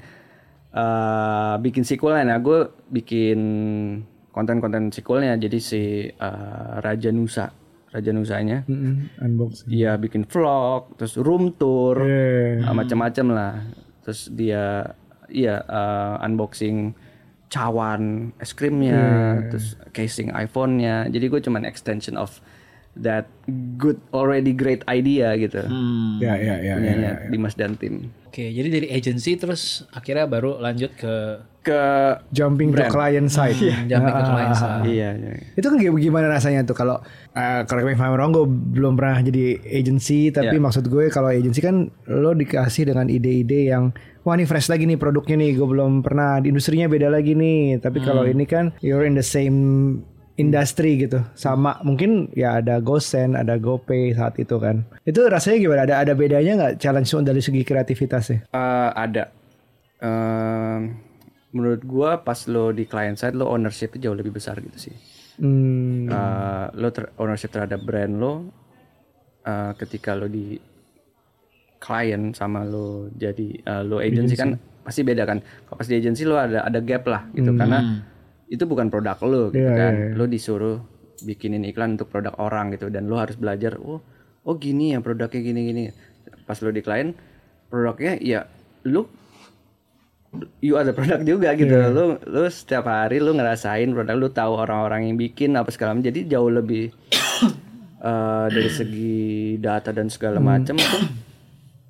Speaker 1: eh, bikin sequelnya. Nah gue bikin konten-konten sequelnya, jadi si eh, Raja Nusa, Raja Nusanya,
Speaker 2: Mm-mm, unboxing.
Speaker 1: dia bikin vlog, terus room tour,
Speaker 2: Iya.
Speaker 1: eh, macam-macam lah. Terus dia, iya eh, unboxing cawan es krimnya, terus casing iPhone-nya. Jadi gue cuman extension of that good already great idea gitu.
Speaker 2: Ya, ya, ya, ya,
Speaker 1: Punyanya
Speaker 2: ya.
Speaker 1: Dimas dan tim.
Speaker 5: Oke, jadi dari agency terus akhirnya baru lanjut ke
Speaker 1: Ke
Speaker 2: Jumping to client side.
Speaker 5: jumping ke client side.
Speaker 1: iya, iya.
Speaker 2: Itu kan kayak gimana rasanya tuh kalau uh, correct me if I'm wrong, gue belum pernah jadi agency, tapi
Speaker 1: Ya.
Speaker 2: maksud gue kalau agency kan lo dikasih dengan ide-ide yang wah ini fresh lagi nih produknya nih, gue belum pernah, di industrinya beda lagi nih. Tapi kalau ini kan you're in the same industry gitu, sama mungkin ya ada GoSend, ada GoPay saat itu kan. Itu rasanya gimana? Ada ada bedanya nggak challenge dari segi kreativitasnya?
Speaker 1: Eh, ada. Em, menurut gua pas lo di client side lo ownership jauh lebih besar gitu sih.
Speaker 2: Hmm,
Speaker 1: Eh, lo ter- ownership terhadap brand lo, eh, ketika lo di client sama lo jadi eh, lo agency kan pasti beda kan. Kalau pas di agency lo ada ada gap lah gitu, karena itu bukan produk lo gitu
Speaker 2: Iya,
Speaker 1: kan.
Speaker 2: iya, iya.
Speaker 1: Lo disuruh bikinin iklan untuk produk orang gitu, dan lo harus belajar, oh oh gini ya produknya, gini-gini. Pas lo di klien, produknya ya lo you ada produk juga gitu. Lo lo setiap hari lo ngerasain produk, lo tahu orang-orang yang bikin apa segala macam. Jadi jauh lebih eh, dari segi data dan segala macam tuh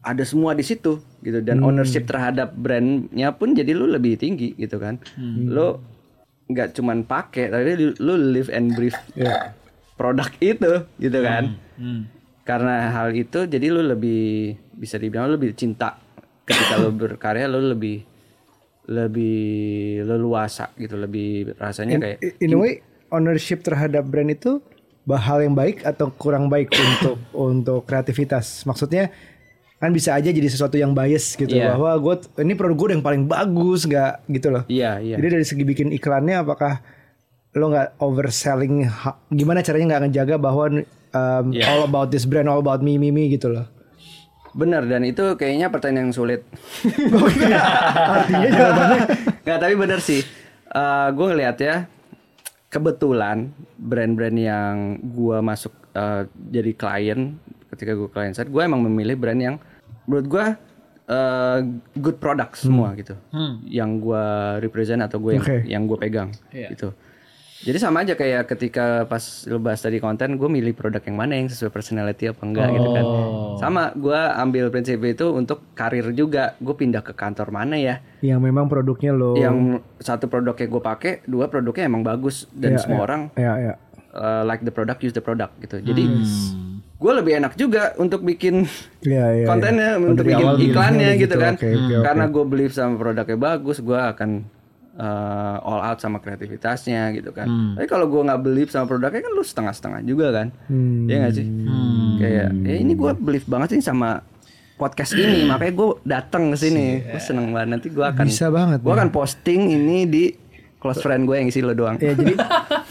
Speaker 1: ada semua di situ gitu dan
Speaker 2: Hmm.
Speaker 1: ownership terhadap brandnya pun jadi lu lebih tinggi gitu kan.
Speaker 2: Hmm.
Speaker 1: Lu nggak cuman pakai tapi lu, lu live and breathe
Speaker 2: Iya.
Speaker 1: produk itu gitu kan.
Speaker 5: Hmm.
Speaker 1: Karena hal itu jadi lu lebih bisa dibilang lu lebih cinta ketika lu berkarya, lu lebih lebih leluasa gitu, lebih rasanya
Speaker 2: In,
Speaker 1: kayak
Speaker 2: in a way, ownership terhadap brand itu hal yang baik atau kurang baik untuk untuk kreativitas. Maksudnya kan bisa aja jadi sesuatu yang bias gitu,
Speaker 1: Iya.
Speaker 2: bahwa gue ini produk gue yang paling bagus nggak gitu loh.
Speaker 1: iya iya.
Speaker 2: Jadi dari segi bikin iklannya apakah lo nggak overselling? ha- Gimana caranya nggak ngejaga bahwa um,
Speaker 1: Iya.
Speaker 2: all about this brand, all about me me me gitu loh.
Speaker 1: Benar, dan itu kayaknya pertanyaan yang sulit.
Speaker 2: Artinya jawabannya
Speaker 1: Nggak, tapi benar sih. Eh gue ngeliat ya, kebetulan brand-brand yang gue masuk eh, jadi klien ketika gue klien set, gue emang memilih brand yang menurut gue eh, good product semua gitu, yang gue represent atau gue yang,
Speaker 2: Oke.
Speaker 1: yang gue pegang
Speaker 5: Iya.
Speaker 1: gitu. Jadi sama aja kayak ketika pas lu bahas tadi konten, gue milih produk yang mana yang sesuai personality apa enggak gitu kan. Sama gue ambil prinsip itu untuk karir juga. Gue pindah ke kantor mana ya,
Speaker 2: yang memang produknya lo.
Speaker 1: yang satu produknya gue pakai, dua produknya emang bagus dan
Speaker 2: Iya,
Speaker 1: semua
Speaker 2: iya.
Speaker 1: orang
Speaker 2: Ya ya.
Speaker 1: uh, like the product, use the product gitu. Jadi gue lebih enak juga untuk bikin
Speaker 2: Iya iya.
Speaker 1: kontennya,
Speaker 2: iya.
Speaker 1: untuk
Speaker 2: Dari
Speaker 1: bikin
Speaker 2: awal
Speaker 1: iklannya
Speaker 2: milihnya
Speaker 1: gitu kan.
Speaker 2: Oke, oke, oke.
Speaker 1: Karena gue believe sama produknya bagus, gue akan uh, all out sama kreativitasnya gitu kan. Tapi kalau gue nggak believe sama produknya kan lu setengah-setengah juga kan.
Speaker 2: Hmm.
Speaker 1: Iya nggak sih? Kayak ya ini gue believe banget sih sama podcast ini, makanya gue datang ke sini. Gue seneng banget. Nanti gue akan
Speaker 2: Bisa banget,
Speaker 1: gue
Speaker 2: ya.
Speaker 1: akan posting ini di close friend gue yang isi lo doang.
Speaker 2: Ya jadi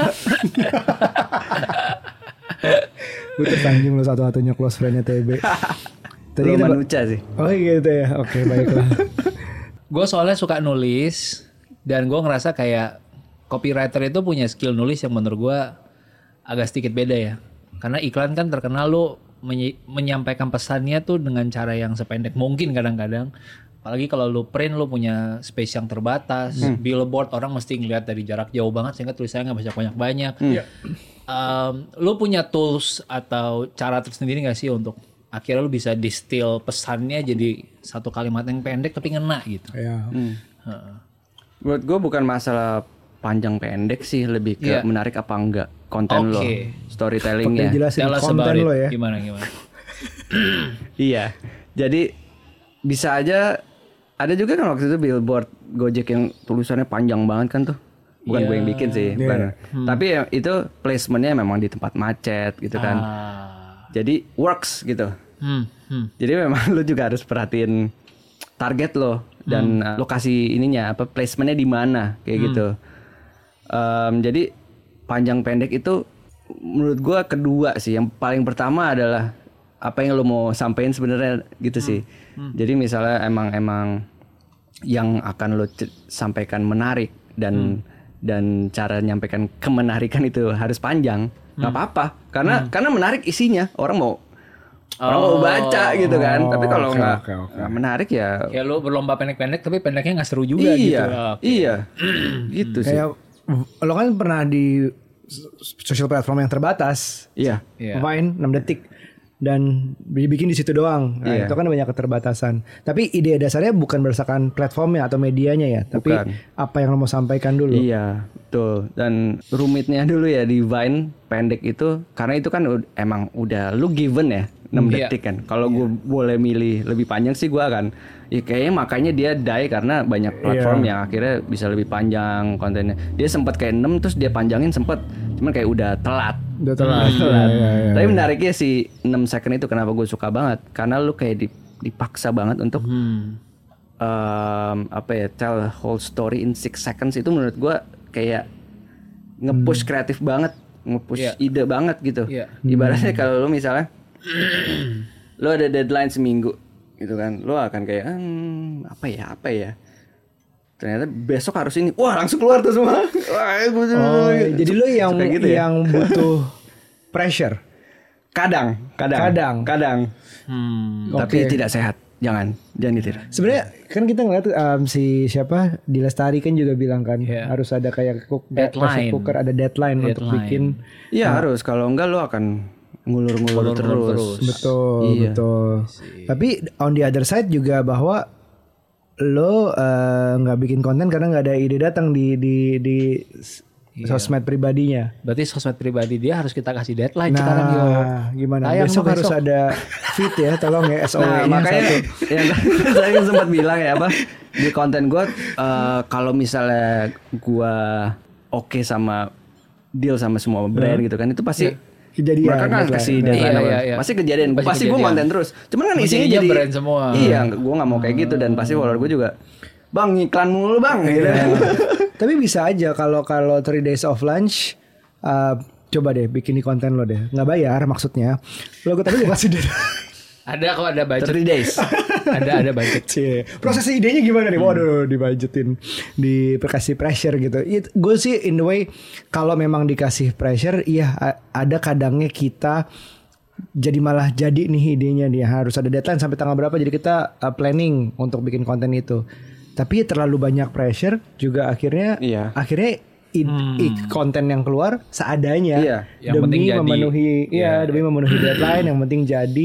Speaker 2: gue tersanjung lo satu-satunya close friendnya T B. Tadi
Speaker 1: Lo
Speaker 2: kita
Speaker 1: manusia sih.
Speaker 2: Oh gitu ya. Oke baiklah.
Speaker 5: Gue soalnya suka nulis dan gue ngerasa kayak copywriter itu punya skill nulis yang menurut gue agak sedikit beda ya. Karena iklan kan terkenal lo menyi- menyampaikan pesannya tuh dengan cara yang sependek mungkin kadang-kadang. Apalagi kalau lo print lo punya space yang terbatas, billboard orang mesti ngeliat dari jarak jauh banget sehingga tulisannya nggak bisa banyak-banyak. Um, lo punya tools atau cara tersendiri nggak sih untuk akhirnya lo bisa distill pesannya jadi satu kalimat yang pendek tapi ngena gitu.
Speaker 2: Ya.
Speaker 1: Menurut gue bukan masalah panjang pendek sih, lebih ke
Speaker 5: Iya.
Speaker 1: menarik apa enggak konten lo,
Speaker 5: Oke.
Speaker 1: storytellingnya.
Speaker 2: Pakai jelasin
Speaker 5: Tell us
Speaker 2: konten
Speaker 5: about it.
Speaker 2: lo ya.
Speaker 5: Gimana gimana?
Speaker 1: Iya. Jadi bisa aja ada juga kan waktu itu billboard Gojek yang tulisannya panjang banget kan tuh. Bukan
Speaker 5: Iya.
Speaker 1: gue yang bikin sih, bukan. Tapi ya, itu placementnya memang di tempat macet gitu kan.
Speaker 5: Ah.
Speaker 1: Jadi works gitu.
Speaker 5: Hmm, hmm.
Speaker 1: Jadi memang lu juga harus perhatiin target lo dan uh, lokasi ininya apa placementnya di mana kayak gitu. Em, jadi panjang pendek itu menurut gua kedua sih. Yang paling pertama adalah apa yang lo mau sampaikan sebenarnya gitu sih. Jadi misalnya emang emang yang akan lo c- sampaikan menarik dan dan cara nyampaikan kemenarikan itu harus panjang. Nggak apa-apa karena karena menarik isinya, orang mau orang mau baca gitu kan. Tapi kalau
Speaker 2: oke,
Speaker 1: nggak
Speaker 2: oke, oke.
Speaker 1: nggak menarik ya
Speaker 5: Kayak lu berlomba pendek-pendek tapi pendeknya nggak seru juga gitu.
Speaker 1: iya
Speaker 5: Oke.
Speaker 1: iya gitu sih.
Speaker 2: Kayak lo kan pernah di social platform yang terbatas.
Speaker 1: Iya.
Speaker 5: Iya.
Speaker 2: Vine enam detik dan dibikin di situ doang. Nah,
Speaker 1: Iya.
Speaker 2: itu kan banyak keterbatasan. Tapi ide dasarnya bukan berdasarkan platformnya atau medianya ya, tapi
Speaker 1: Bukan.
Speaker 2: apa yang lo mau sampaikan dulu.
Speaker 1: Iya, betul. Dan rumitnya dulu ya di Vine pendek itu karena itu kan ud- emang udah lu given ya enam
Speaker 5: Iya.
Speaker 1: detik kan. Kalau gue boleh milih lebih panjang sih gue akan ya kayaknya makanya dia die karena banyak platform
Speaker 2: Iya.
Speaker 1: yang akhirnya bisa lebih panjang kontennya. Dia sempat kayak enam terus dia panjangin sempat cuman kayak udah telat.
Speaker 2: Udah telat.
Speaker 1: Udah telat.
Speaker 2: Iya, iya, iya.
Speaker 1: Tapi menariknya si enam second itu kenapa gue suka banget karena lu kayak di- dipaksa banget untuk
Speaker 5: Hmm.
Speaker 1: um, apa ya tell whole story in six seconds itu menurut gua kayak nge-push kreatif banget, nge-push
Speaker 5: Iya.
Speaker 1: ide banget gitu.
Speaker 5: Iya.
Speaker 1: Ibaratnya kalau lu misalnya lu ada deadline seminggu gitu kan, lu akan kayak hmm, apa ya apa ya. Ternyata besok harus ini, wah langsung keluar tuh semua. Wah, gua-
Speaker 2: Oh, jadi lo yang
Speaker 1: Suka gitu ya?
Speaker 2: yang butuh pressure.
Speaker 1: kadang, kadang,
Speaker 2: Kadang.
Speaker 1: kadang.
Speaker 5: Hmm.
Speaker 1: Tapi
Speaker 2: Oke.
Speaker 1: tidak sehat. Jangan, jangan ditiru.
Speaker 2: Sebenarnya kan kita ngeliat um, si siapa di Lestari kan juga bilang kan
Speaker 5: Iya.
Speaker 2: harus ada kayak cook,
Speaker 5: Deadline.
Speaker 2: pressure cooker, ada deadline, untuk
Speaker 5: Deadline.
Speaker 2: bikin.
Speaker 1: Iya harus, kalau enggak lu akan ngulur-ngulur terus.
Speaker 5: terus.
Speaker 2: Betul,
Speaker 1: Iya.
Speaker 2: betul. Tapi on the other side juga bahwa lo eh, nggak bikin konten karena nggak ada ide datang di di di sosmed pribadinya.
Speaker 5: Berarti sosmed pribadi dia harus kita kasih deadline sekarang yo.
Speaker 2: Nah, gimana?
Speaker 5: Tayang
Speaker 2: besok
Speaker 5: lo
Speaker 2: harus
Speaker 5: besok.
Speaker 2: ada feed ya, tolong ya S O W-nya
Speaker 1: Nah makanya
Speaker 2: satu.
Speaker 1: yang saya sempat bilang ya apa di konten gue uh, kalau misalnya gue oke sama deal sama semua brand gitu kan itu pasti
Speaker 2: Kejadian,
Speaker 1: mereka kan
Speaker 2: deadline.
Speaker 1: kasih
Speaker 2: Iya,
Speaker 1: deadline
Speaker 5: iya,
Speaker 1: apa.
Speaker 5: iya.
Speaker 1: Pasti kejadian
Speaker 5: Pasti
Speaker 1: pasti, gue
Speaker 5: kejadian.
Speaker 1: konten terus cuman kan
Speaker 5: Oh,
Speaker 1: isinya
Speaker 5: jadinya
Speaker 1: jadi
Speaker 5: brand semua.
Speaker 1: iya gue nggak mau kayak gitu dan pasti follower gue juga bang iklan mulu bang gitu.
Speaker 2: Iya. Tapi bisa aja kalau kalau three days of lunch uh, coba deh bikin di konten lo deh. Nggak bayar maksudnya. Lo gue tapi gue kasih deh.
Speaker 5: Ada kok ada budget.
Speaker 1: thirty days
Speaker 5: ada ada budget.
Speaker 2: Cie. Proses idenya gimana nih? Waduh, dibudgetin, dikasih pressure gitu. Gue sih in the way kalau memang dikasih pressure, iya a- ada kadangnya kita jadi malah jadi nih idenya dia harus ada deadline sampai tanggal berapa. Jadi kita uh, planning untuk bikin konten itu. Tapi terlalu banyak pressure juga akhirnya
Speaker 1: Iya.
Speaker 2: akhirnya id- i- konten yang keluar seadanya
Speaker 1: Iya.
Speaker 5: Yang penting
Speaker 2: demi
Speaker 5: jadi.
Speaker 2: memenuhi
Speaker 5: Iya.
Speaker 2: ya demi memenuhi deadline yang penting jadi.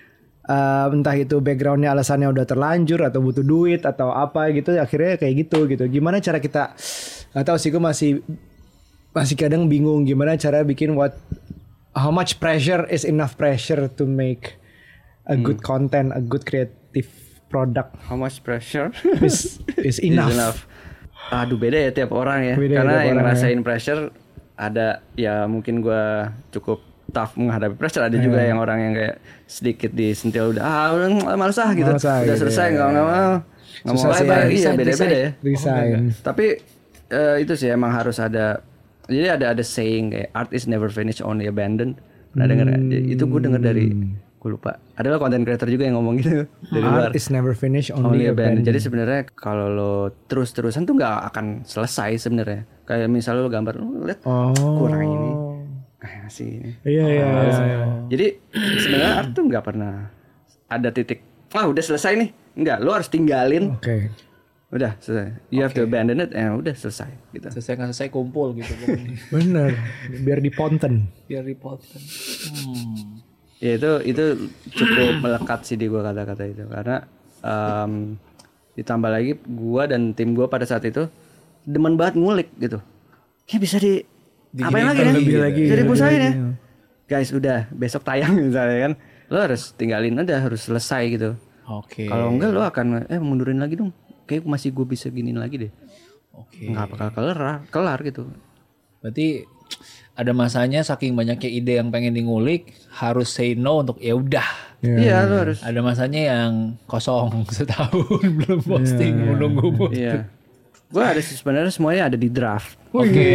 Speaker 2: Uh, entah itu backgroundnya alasannya udah terlanjur atau butuh duit atau apa gitu akhirnya kayak gitu gitu gimana cara kita nggak tahu sih gue masih masih kadang bingung gimana cara bikin what how much pressure is enough pressure to make a good content a good creative product
Speaker 1: how much pressure
Speaker 2: is is enough,
Speaker 1: Is enough. Aduh beda ya tiap orang ya.
Speaker 2: Beda ya
Speaker 1: Karena
Speaker 2: tiap
Speaker 1: yang
Speaker 2: orang
Speaker 1: ngerasain pressure ada ya mungkin gue cukup tough menghadapi pressure. Ada juga yang orang yang kayak sedikit disentil udah ah udah males ah gitu.
Speaker 2: Males ah,
Speaker 1: udah
Speaker 2: gitu,
Speaker 1: selesai
Speaker 2: ya.
Speaker 1: nggak nggak mau nggak mau
Speaker 2: Susah sih,
Speaker 1: bye-bye.
Speaker 2: ya.
Speaker 1: Iya
Speaker 5: Resign,
Speaker 1: beda-beda
Speaker 5: resign.
Speaker 1: ya.
Speaker 2: resign
Speaker 1: Tapi eh, itu sih emang harus ada. Jadi ada ada saying kayak art is never finished only abandoned. Pernah denger nggak? Itu gue denger dari gue lupa. Adalah content creator juga yang ngomong gitu dari luar.
Speaker 2: art is never finished only,
Speaker 1: Only
Speaker 2: a
Speaker 1: abandoned.
Speaker 2: band.
Speaker 1: Jadi sebenarnya kalau lo terus-terusan tuh nggak akan selesai sebenarnya. Kayak misalnya lo gambar, lo lihat
Speaker 2: Oh.
Speaker 1: kurang ini, ah masih ini.
Speaker 2: Iya iya. iya.
Speaker 1: Jadi sebenarnya art tuh nggak pernah ada titik. Ah udah selesai nih. Enggak, lo harus tinggalin.
Speaker 2: Oke.
Speaker 1: Udah selesai. You have to abandon it. Eh udah selesai. Gitu.
Speaker 5: Selesai nggak selesai kumpul gitu pokoknya.
Speaker 2: Bener. Biar diponten.
Speaker 5: Biar dipotong. Hmm.
Speaker 1: Ya itu itu cukup melekat sih di gua kata-kata itu karena em, ditambah lagi gua dan tim gua pada saat itu demen banget ngulik gitu. Ya bisa di apain lagi ya?
Speaker 2: lebih lagi,
Speaker 1: Jadi
Speaker 2: lebih
Speaker 1: pusain ya.
Speaker 2: lagi.
Speaker 1: Guys udah besok tayang misalnya kan. Lo harus tinggalin aja harus selesai gitu.
Speaker 5: Oke.
Speaker 1: Kalau enggak lo akan eh mundurin lagi dong. Kayak masih gue bisa giniin lagi deh.
Speaker 5: Oke.
Speaker 1: Enggak bakal kelar kelar gitu.
Speaker 5: Berarti ada masanya saking banyaknya ide yang pengen di ngulik harus say no untuk ya udah.
Speaker 1: Iya lo harus.
Speaker 5: Ada masanya yang kosong setahun belum posting menunggu mood.
Speaker 1: Iya. Gue ada sih sebenarnya semuanya ada di draft.
Speaker 5: Oke.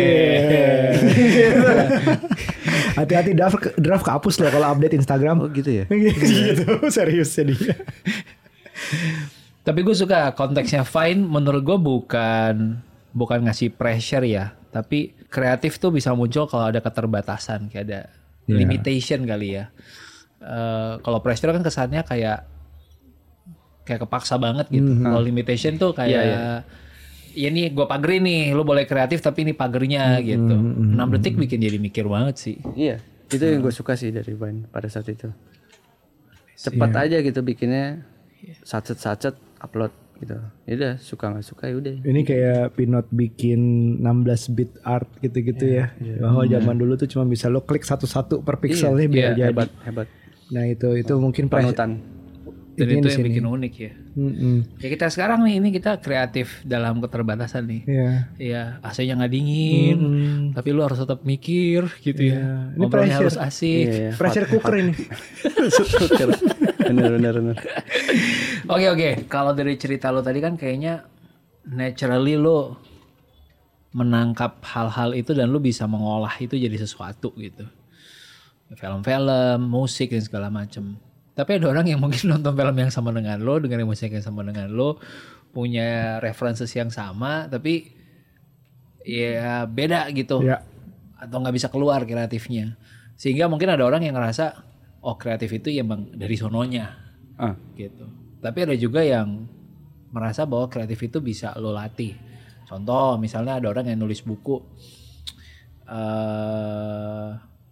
Speaker 2: Hati-hati draft draft kehapus loh kalau update Instagram.
Speaker 1: Oh gitu ya.
Speaker 2: gitu serius jadi.
Speaker 5: Tapi gue suka konteksnya Vine menurut gue bukan bukan ngasih pressure ya, tapi kreatif tuh bisa muncul kalau ada keterbatasan, kayak ada
Speaker 2: Yeah.
Speaker 5: limitation kali ya. Eh, kalau pressure kan kesannya kayak kayak kepaksa banget gitu.
Speaker 2: Mhm.
Speaker 5: Kalau limitation tuh kayak
Speaker 1: Iya, iya.
Speaker 5: ya nih gue pagerin nih, lu boleh kreatif tapi ini pagernya
Speaker 2: Mhm,
Speaker 5: gitu. enam detik bikin jadi mikir banget sih.
Speaker 1: Iya, itu yang gue suka sih dari Vine pada saat itu. Cepat aja gitu bikinnya, sacet-sacet, upload gitu. Ya udah suka nggak suka ya udah.
Speaker 2: Ini kayak Pinot bikin enam belas bit art gitu-gitu ya. Bahwa zaman dulu tuh cuma bisa lo klik satu-satu per pixelnya biar jadi.
Speaker 1: Hebat, hebat.
Speaker 2: Nah itu itu mungkin pres-
Speaker 1: Panutan.
Speaker 5: Dan
Speaker 2: Ini
Speaker 5: itu
Speaker 2: di
Speaker 5: yang
Speaker 2: sini.
Speaker 5: bikin unik ya.
Speaker 2: Mm-mm.
Speaker 5: Ya kita sekarang nih, ini kita kreatif dalam keterbatasan nih.
Speaker 2: Iya.
Speaker 5: Iya, A C-nya nggak dingin, tapi lu harus tetap mikir gitu ya.
Speaker 2: Iya. Ini
Speaker 5: Ngobrolnya
Speaker 2: pressure.
Speaker 5: harus asik.
Speaker 1: Iya, iya.
Speaker 2: Pressure cooker ini.
Speaker 1: bener, bener, bener.
Speaker 5: Oke oke, kalau dari cerita lo tadi kan kayaknya naturally lo menangkap hal-hal itu dan lo bisa mengolah itu jadi sesuatu gitu. Film-film, musik dan segala macem. Tapi ada orang yang mungkin nonton film yang sama dengan lo, dengerin musik yang sama dengan lo, punya references yang sama, tapi ya beda gitu.
Speaker 2: Ya.
Speaker 5: Atau nggak bisa keluar kreatifnya. Sehingga mungkin ada orang yang ngerasa, oh kreatif itu ya emang dari sononya.
Speaker 1: Ah,
Speaker 5: Gitu. Tapi ada juga yang merasa bahwa kreatif itu bisa lo latih. Contoh, misalnya ada orang yang nulis buku, eh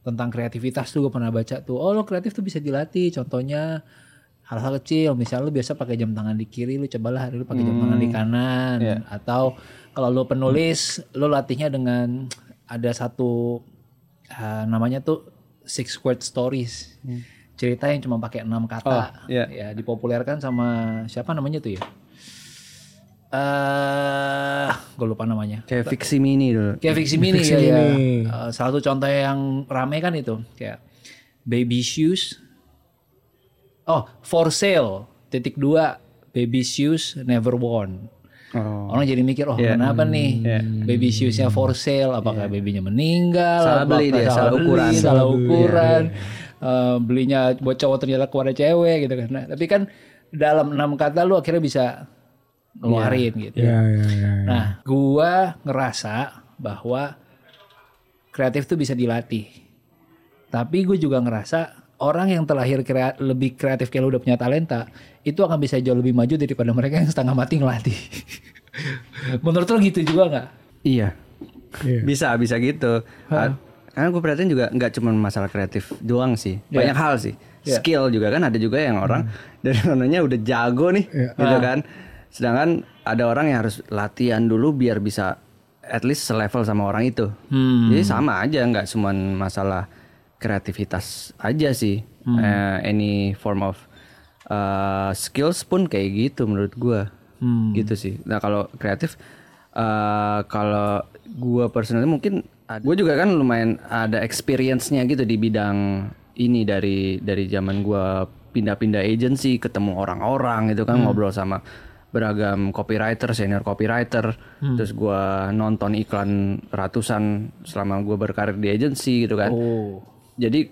Speaker 5: tentang kreativitas tuh gue pernah baca tuh. Oh lo kreatif tuh bisa dilatih. Contohnya hal-hal kecil. Misalnya lo biasa pakai jam tangan di kiri, lo cobalah hari lo pakai jam tangan di kanan.
Speaker 1: Yeah.
Speaker 5: Atau kalau lo penulis, lo latihnya dengan ada satu uh, namanya tuh six word stories. Hmm. Cerita yang cuma pakai enam kata.
Speaker 1: Oh, yeah.
Speaker 5: Ya dipopulerkan sama siapa namanya tuh ya? Eh, uh, gue lupa namanya.
Speaker 1: Kayak fiksi mini dulu.
Speaker 5: Kayak fiksi mini
Speaker 2: Fiksi
Speaker 5: ya. ya.
Speaker 2: mini.
Speaker 5: Uh, salah satu contoh yang rame kan itu kayak baby shoes. Oh, for sale. Titik dua, baby shoes never worn.
Speaker 1: Oh.
Speaker 5: Orang jadi mikir, oh
Speaker 1: Yeah.
Speaker 5: kenapa nih
Speaker 1: Yeah.
Speaker 5: baby shoesnya for sale? Apakah babynya meninggal?
Speaker 1: Salah
Speaker 5: Apakah
Speaker 1: beli dia,
Speaker 5: salah
Speaker 1: salah
Speaker 5: beli,
Speaker 1: ukuran.
Speaker 5: salah ukuran. Uh, belinya buat cowok ternyata keluar cewek gitu kan. Nah, tapi kan dalam enam kata lu akhirnya bisa ngeluarin gitu.
Speaker 2: Ya, ya, ya, ya.
Speaker 5: Nah, gua ngerasa bahwa kreatif tuh bisa dilatih. Tapi gue juga ngerasa orang yang terlahir krea- lebih kreatif kayak lu udah punya talenta, itu akan bisa jauh lebih maju daripada mereka yang setengah mati ngelatih. Menurut lo gitu juga nggak?
Speaker 1: Iya.
Speaker 2: Iya.
Speaker 1: Bisa, bisa gitu. A- Karena gue perhatiin juga nggak cuma masalah kreatif doang sih. Banyak hal sih.
Speaker 5: Yeah.
Speaker 1: Skill juga kan ada juga yang orang dari sananya udah jago nih, gitu kan. Sedangkan ada orang yang harus latihan dulu biar bisa at least selevel sama orang itu.
Speaker 5: Hmm.
Speaker 1: Jadi sama aja, nggak cuma masalah kreativitas aja sih. Eh, any form of uh, skills pun kayak gitu menurut gue.
Speaker 5: Hmm.
Speaker 1: Gitu sih. Nah kalau kreatif, uh, kalau gue personally mungkin, gue juga kan lumayan ada experience-nya gitu di bidang ini dari dari zaman gue pindah-pindah agency, ketemu orang-orang gitu kan, ngobrol sama beragam copywriter, senior copywriter, terus gue nonton iklan ratusan selama gue berkarir di agency gitu kan.
Speaker 5: Oh.
Speaker 1: Jadi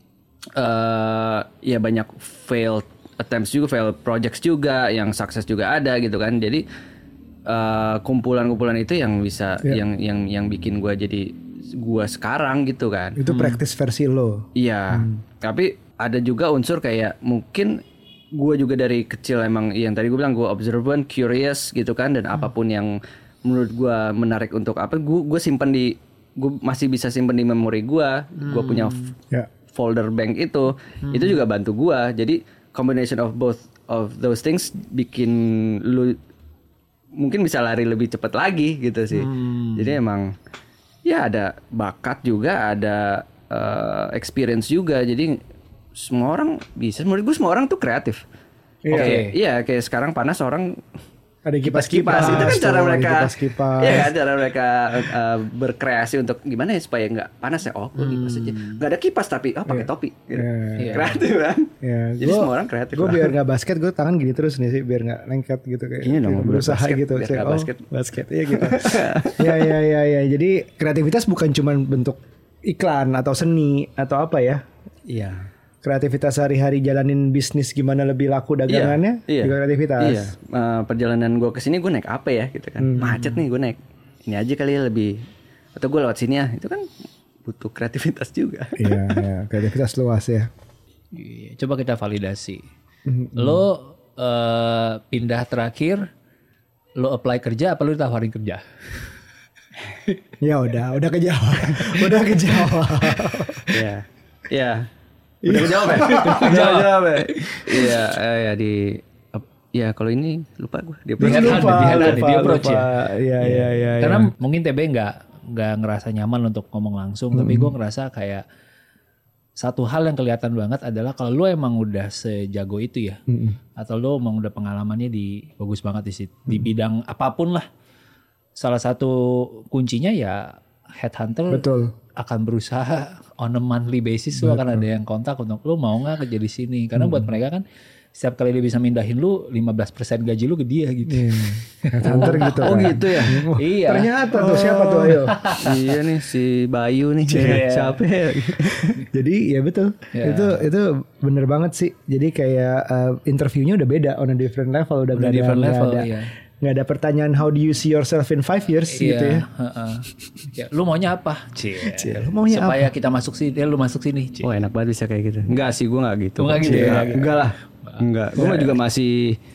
Speaker 1: uh, ya banyak failed attempts juga, failed projects juga, yang sukses juga ada gitu kan. Jadi uh, kumpulan-kumpulan itu yang bisa
Speaker 2: Yeah.
Speaker 1: yang yang yang bikin gue jadi gue sekarang gitu kan.
Speaker 2: Itu practice versi lo.
Speaker 1: Iya, tapi ada juga unsur kayak mungkin gue juga dari kecil emang yang tadi gue bilang gue observant, curious gitu kan, dan apapun yang menurut gue menarik untuk apa, gue gue simpan di, gue masih bisa simpan di memori gue, gue punya f-
Speaker 2: Ya.
Speaker 1: folder bank itu, itu juga bantu gue. Jadi combination of both of those things bikin lu mungkin bisa lari lebih cepat lagi gitu sih. Jadi emang ya ada bakat juga, ada uh, experience juga. Jadi semua orang bisa, menurut gue semua orang tuh kreatif.
Speaker 2: Iya.
Speaker 1: Oke, iya kayak sekarang panas orang
Speaker 2: Ada
Speaker 1: kipas-kipas, itu kan cara
Speaker 2: tuh,
Speaker 1: mereka,
Speaker 2: kipas-kipas.
Speaker 1: iya kan cara mereka uh, berkreasi untuk gimana ya supaya nggak panas ya. Oh, gue kipas aja. Nggak ada kipas tapi oh pakai topi. Gitu.
Speaker 2: Iya.
Speaker 1: Kreatif kan?
Speaker 2: Ya,
Speaker 1: Jadi semua orang kreatif.
Speaker 2: Gue
Speaker 1: lah.
Speaker 2: biar nggak basket, gue tangan gini terus nih sih, biar nggak lengket gitu kayak.
Speaker 1: Iya dong,
Speaker 2: gitu,
Speaker 1: biar
Speaker 2: berusaha
Speaker 1: basket,
Speaker 2: gitu.
Speaker 1: biar
Speaker 2: Cek,
Speaker 1: nggak
Speaker 2: oh,
Speaker 1: basket.
Speaker 2: basket, iya gitu. ya ya ya ya. Jadi kreativitas bukan cuma bentuk iklan atau seni atau apa ya?
Speaker 1: Iya.
Speaker 2: Kreativitas sehari-hari jalanin bisnis gimana lebih laku dagangannya,
Speaker 1: iya,
Speaker 2: juga kreativitas.
Speaker 1: Iya. Uh, perjalanan gue kesini gue naik apa ya gitu kan.
Speaker 2: Hmm.
Speaker 1: Macet nih gue naik. Ini aja kali ya lebih. Atau gue lewat sini ya. Itu kan butuh kreativitas juga.
Speaker 2: Iya, iya, kreativitas luas ya.
Speaker 5: Iya, coba kita validasi.
Speaker 2: Mm-hmm.
Speaker 5: Lo uh, pindah terakhir, lo apply kerja apa lo ditawarin kerja?
Speaker 2: Ya udah, udah kejawab, udah kejawab.
Speaker 1: Iya. Iya. Udah kejawab ya? Kejawab ya? Iya, eh, ya di ya kalau ini lupa gue. Dia
Speaker 5: Di
Speaker 1: approach.
Speaker 5: headhunt,
Speaker 2: Lupa,
Speaker 5: di headhunt,
Speaker 2: lupa,
Speaker 5: di approach
Speaker 2: lupa.
Speaker 5: ya.
Speaker 2: Iya, iya, iya.
Speaker 5: Karena
Speaker 2: iya.
Speaker 5: mungkin T B nggak nggak ngerasa nyaman untuk ngomong langsung, tapi gue ngerasa kayak satu hal yang kelihatan banget adalah kalau lu emang udah sejago itu ya, atau lu emang udah pengalamannya di bagus banget di sit- di bidang apapun lah. Salah satu kuncinya ya headhunter
Speaker 2: Betul.
Speaker 5: akan berusaha on a monthly basis lu akan ada yang kontak untuk lu mau nggak kerja di sini, karena buat mereka kan setiap kali dia bisa mindahin lu lima belas persen gaji lu ke dia gitu.
Speaker 2: Iya. Headhunter gitu.
Speaker 1: Oh
Speaker 2: kan.
Speaker 1: gitu ya?
Speaker 2: Wah,
Speaker 5: Iya.
Speaker 2: Ternyata tuh siapa tuh ayo.
Speaker 1: Iya nih si Bayu nih.
Speaker 5: Iya.
Speaker 1: Siapa ya?
Speaker 2: Jadi ya betul.
Speaker 5: Ya.
Speaker 2: Itu itu bener banget sih. Jadi kayak uh, interviewnya udah beda on a different level, udah
Speaker 5: Udah
Speaker 2: nggak ada-
Speaker 5: different
Speaker 2: nggak
Speaker 5: level,
Speaker 2: ada,
Speaker 5: iya.
Speaker 2: nggak ada pertanyaan how do you see yourself in five years gitu ya.
Speaker 5: heeh. Ya, lu maunya apa? Cie.
Speaker 2: Lu maunya
Speaker 5: Supaya kita masuk sini, lu masuk sini. Cie.
Speaker 1: Oh enak banget bisa kayak gitu. Enggak sih gue nggak gitu.
Speaker 5: Oh, nggak gitu ya?
Speaker 1: Enggak, enggak lah. Enggak. Gue juga masih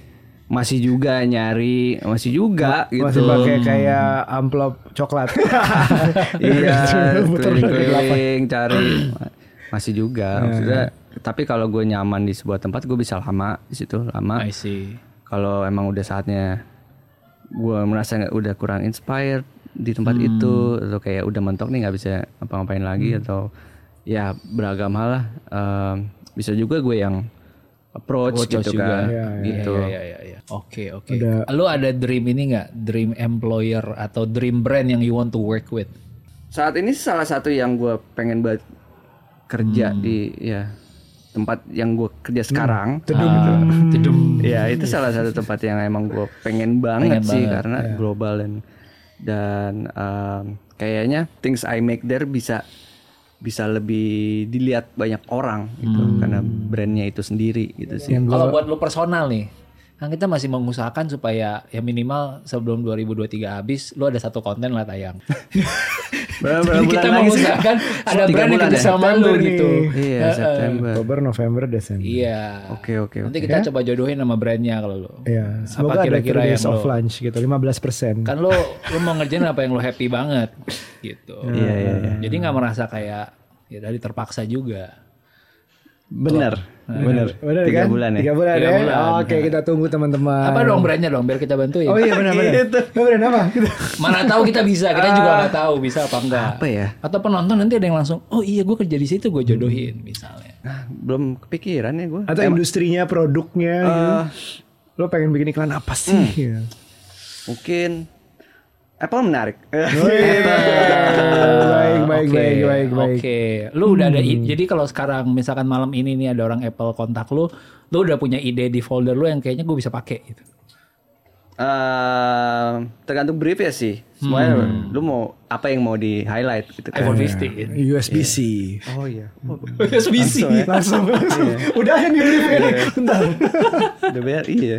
Speaker 1: masih juga nyari, masih juga gitu.
Speaker 2: Masih pakai kayak amplop coklat.
Speaker 1: Iya, keliling-keliling cari, masih juga. Maksudnya, tapi kalau gue nyaman di sebuah tempat, gue bisa lama di situ, lama.
Speaker 5: I see.
Speaker 1: Kalau emang udah saatnya gue merasa nggak udah kurang inspired di tempat
Speaker 5: Hmm.
Speaker 1: itu, atau kayak udah mentok nih nggak bisa apa-ngapain lagi, atau ya beragam hal lah. Um, bisa juga gue yang approach
Speaker 5: Oh,
Speaker 1: gitu
Speaker 5: juga.
Speaker 1: kan,
Speaker 2: Iya, iya.
Speaker 1: gitu.
Speaker 5: Iya, iya, iya. Oke, oke.
Speaker 2: Udah-
Speaker 5: Lu ada dream ini nggak? Dream employer atau dream brand yang you want to work with?
Speaker 1: Saat ini salah satu yang gue pengen buat kerja
Speaker 5: Hmm.
Speaker 1: di ya tempat yang gue kerja sekarang.
Speaker 2: Tedum
Speaker 5: Ah,
Speaker 2: gitu.
Speaker 5: Tedum.
Speaker 1: Ya itu salah satu tempat yang emang gue pengen banget
Speaker 5: Pengen
Speaker 1: sih
Speaker 5: banget,
Speaker 1: karena global dan dan um, kayaknya things I make there bisa bisa lebih dilihat banyak orang gitu karena brandnya itu sendiri gitu sih.
Speaker 5: Kalau buat lu personal nih, kan kita masih mengusahakan supaya ya minimal sebelum dua ribu dua puluh tiga habis, lu ada satu konten lah tayang.
Speaker 1: Berapa
Speaker 5: Jadi
Speaker 1: bulan
Speaker 5: kita
Speaker 1: lagi sih?
Speaker 5: mengusahakan ada
Speaker 1: Tiga
Speaker 5: brand yang
Speaker 1: bulan
Speaker 5: kerja
Speaker 1: ya?
Speaker 5: sama lu
Speaker 2: September
Speaker 5: gitu.
Speaker 2: nih.
Speaker 1: Iya September.
Speaker 2: Oktober, November, Desember.
Speaker 5: Iya.
Speaker 1: Oke oke
Speaker 5: Nanti
Speaker 1: oke.
Speaker 5: kita coba jodohin sama brandnya kalau lu.
Speaker 2: Iya, semoga
Speaker 5: Apa
Speaker 2: ada
Speaker 5: kira-kira
Speaker 2: three days
Speaker 5: yang
Speaker 2: of
Speaker 5: lo-
Speaker 2: lunch gitu, lima belas persen.
Speaker 5: Kan lu lu mau ngerjain apa yang lu happy banget gitu.
Speaker 1: Iya iya iya.
Speaker 5: Jadi nggak merasa kayak ya dari terpaksa juga.
Speaker 1: Bener bener.
Speaker 2: Bener
Speaker 1: Tiga
Speaker 2: kan?
Speaker 1: bulan ya.
Speaker 2: Tiga bulan
Speaker 5: Tiga
Speaker 2: ya.
Speaker 5: bulan.
Speaker 2: Oke, kita tunggu teman-teman.
Speaker 5: Apa dong brandnya dong biar kita bantuin.
Speaker 2: Oh iya benar-benar. Oh, brand apa?
Speaker 5: Mana tahu kita bisa, kita juga nggak tahu bisa apa enggak.
Speaker 1: Apa ya?
Speaker 5: Atau penonton nanti ada yang langsung, oh iya gue kerja di situ gue jodohin misalnya.
Speaker 1: Nah, belum kepikiran ya gue.
Speaker 2: Atau industrinya, produknya gitu. Lo pengen bikin iklan apa sih? Gitu.
Speaker 1: Mungkin Apple menarik.
Speaker 2: Baik, baik,
Speaker 5: Oke,
Speaker 2: baik, baik, baik.
Speaker 5: Oke, lu udah ada i- jadi kalau sekarang misalkan malam ini nih ada orang Apple kontak lu, lu udah punya ide di folder lu yang kayaknya gue bisa pakai gitu.
Speaker 1: Eh, tergantung brief ya sih. Semuanya lu mau apa yang mau di highlight gitu kan.
Speaker 5: iPhone lima belas.
Speaker 2: U S B C.
Speaker 1: Oh iya.
Speaker 5: U S B C.
Speaker 2: Langsung, langsung. Udah yang di brief ini. Bentar.
Speaker 1: Udah bayar iya.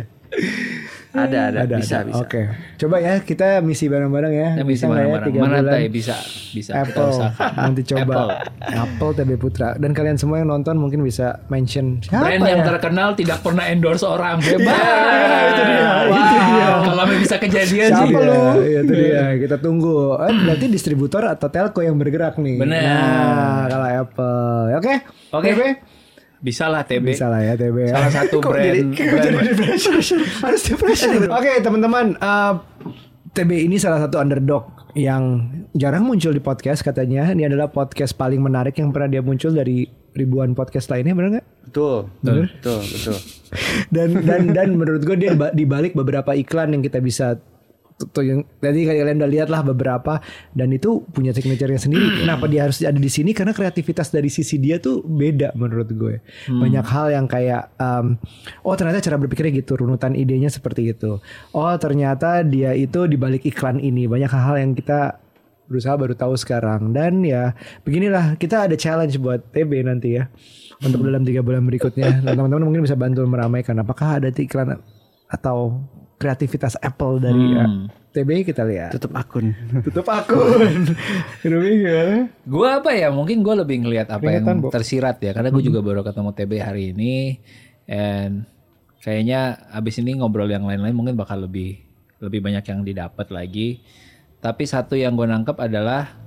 Speaker 1: Ada ada,
Speaker 2: Ada,
Speaker 1: bisa
Speaker 2: ada.
Speaker 1: bisa.
Speaker 2: Oke. Coba ya kita misi bareng-bareng ya.
Speaker 5: Yang bisa
Speaker 2: nggak ya,
Speaker 5: bareng-bareng.
Speaker 2: tiga
Speaker 5: Mana
Speaker 2: bulan?
Speaker 5: tay bisa bisa kita
Speaker 2: Apple.
Speaker 5: usahakan.
Speaker 2: Nanti coba.
Speaker 5: Apple.
Speaker 2: Apple T B Putra. Dan kalian semua yang nonton mungkin bisa mention siapa
Speaker 5: Brand
Speaker 2: ya?
Speaker 5: yang terkenal tidak pernah endorse orang hebat.
Speaker 2: itu dia,
Speaker 5: Wah,
Speaker 2: itu dia.
Speaker 5: Kalau bisa kejadian sih.
Speaker 2: Siapa lu? Iya itu dia. Kita tunggu. Eh, berarti distributor atau telco yang bergerak nih.
Speaker 5: Bener.
Speaker 2: Nah, kalau Apple. Oke.
Speaker 5: Oke.
Speaker 2: T B?
Speaker 5: Bisa lah T B.
Speaker 2: Bisa lah ya T B ya.
Speaker 5: Salah satu brand. brand.
Speaker 2: Harus di pressure. Oke teman-teman, uh, T B ini salah satu underdog yang jarang muncul di podcast katanya. Ini adalah podcast paling menarik yang pernah dia muncul dari ribuan podcast lainnya, benar nggak?
Speaker 1: Betul. Betul, betul.
Speaker 2: Dan dan dan menurut gue dia di balik beberapa iklan yang kita bisa tuh, tuh yang tadi kalian udah lihat lah beberapa, dan itu punya signature-nya sendiri. Kenapa dia harus ada di sini? Karena kreativitas dari sisi dia tuh beda menurut gue. Banyak hal yang kayak um, oh ternyata cara berpikirnya gitu, runutan idenya seperti itu. Oh ternyata dia itu di balik iklan ini banyak hal-hal yang kita berusaha baru tahu sekarang. Dan ya beginilah, kita ada challenge buat T B nanti ya untuk dalam tiga bulan berikutnya. Dan teman-teman mungkin bisa bantu meramaikan apakah ada iklan atau kreativitas Apple dari
Speaker 5: Hmm.
Speaker 2: uh, T B. Kita lihat.
Speaker 1: Tutup akun.
Speaker 2: Tutup akun. Ruby gimana?
Speaker 5: Gue apa ya? Mungkin gue lebih ngelihat apa
Speaker 2: Keringetan,
Speaker 5: yang
Speaker 2: Bo.
Speaker 5: tersirat ya. Karena gue juga baru ketemu T B hari ini, and kayaknya abis ini ngobrol yang lain-lain mungkin bakal lebih lebih banyak yang didapat lagi. Tapi satu yang gue nangkep adalah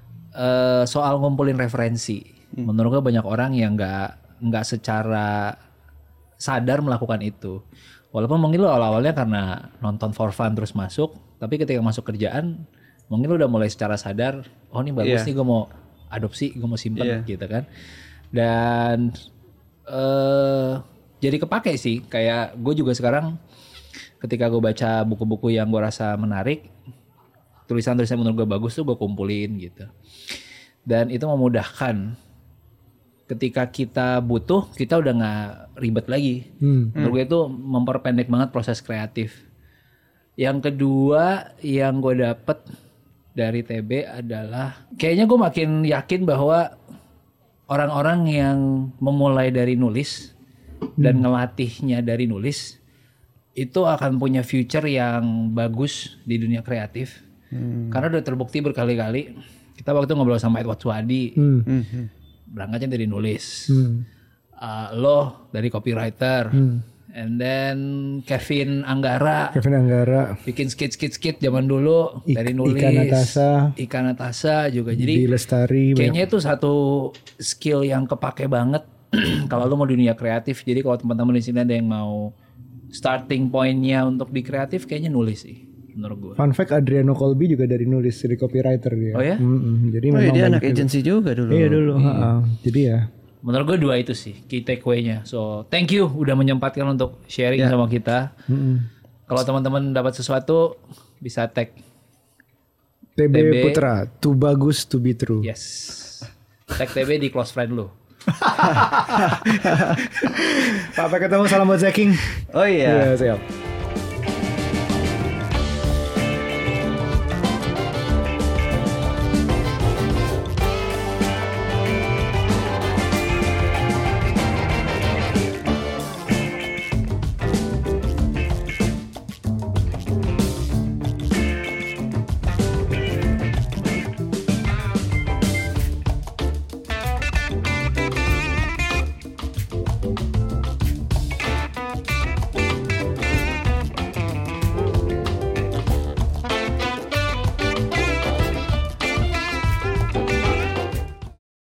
Speaker 5: eh, soal ngumpulin referensi. Menurut gue banyak orang yang nggak nggak secara sadar melakukan itu. Walaupun mungkin lo awal-awalnya karena nonton for fun terus masuk, tapi ketika masuk kerjaan mungkin lo udah mulai secara sadar, oh ini bagus
Speaker 1: Iya.
Speaker 5: nih gue mau adopsi, gue mau simpen
Speaker 1: Iya.
Speaker 5: gitu kan. Dan eh jadi kepake sih, kayak gue juga sekarang ketika gue baca buku-buku yang gue rasa menarik, tulisan-tulisan menurut gue bagus tuh gue kumpulin gitu. Dan itu memudahkan. Ketika kita butuh, kita udah gak ribet lagi.
Speaker 2: Hmm.
Speaker 5: Menurut gue itu memperpendek banget proses kreatif. Yang kedua yang gue dapet dari T B adalah, kayaknya gue makin yakin bahwa orang-orang yang memulai dari nulis dan ngelatihnya dari nulis, itu akan punya future yang bagus di dunia kreatif. Karena udah terbukti berkali-kali. Kita waktu ngobrol sama Edward Swadi,
Speaker 2: Hmm.
Speaker 5: berangkatnya dari nulis.
Speaker 2: Hmm.
Speaker 5: Uh, lo dari copywriter,
Speaker 2: Hmm.
Speaker 5: And then Kevin Anggara.
Speaker 2: Kevin Anggara.
Speaker 5: Bikin skit-skit-skit zaman dulu.
Speaker 2: Ik-
Speaker 5: dari nulis.
Speaker 2: Ika Natasa.
Speaker 5: Ika Natasa juga. Jadi
Speaker 2: Di Lestari.
Speaker 5: kayaknya itu satu skill yang kepake banget. Kalau lu mau dunia kreatif. Jadi kalau teman-teman di sini ada yang mau starting pointnya untuk di kreatif, kayaknya nulis sih menurut gue.
Speaker 2: Fun fact, Adriano Colby juga dari nulis, dari copywriter dia.
Speaker 5: Oh ya?
Speaker 2: Mm-mm. Jadi
Speaker 1: Oh,
Speaker 2: memang
Speaker 1: iya, dia
Speaker 2: banyak
Speaker 1: anak
Speaker 2: juga.
Speaker 1: agency juga dulu.
Speaker 2: Iya dulu. ha-ha. Jadi ya.
Speaker 5: Menurut gue dua itu sih key takeaway-nya. So thank you udah menyempatkan untuk sharing
Speaker 1: Ya.
Speaker 5: sama kita.
Speaker 2: Mm-mm.
Speaker 5: Kalau teman-teman dapat sesuatu bisa tag
Speaker 2: T B,
Speaker 5: T B.
Speaker 2: Putra, too bagus to be true.
Speaker 5: yes. Tag T B di close friend lu.
Speaker 2: Sampai ketemu, salam buat Zeking.
Speaker 1: Oh iya.
Speaker 2: Iya, siap.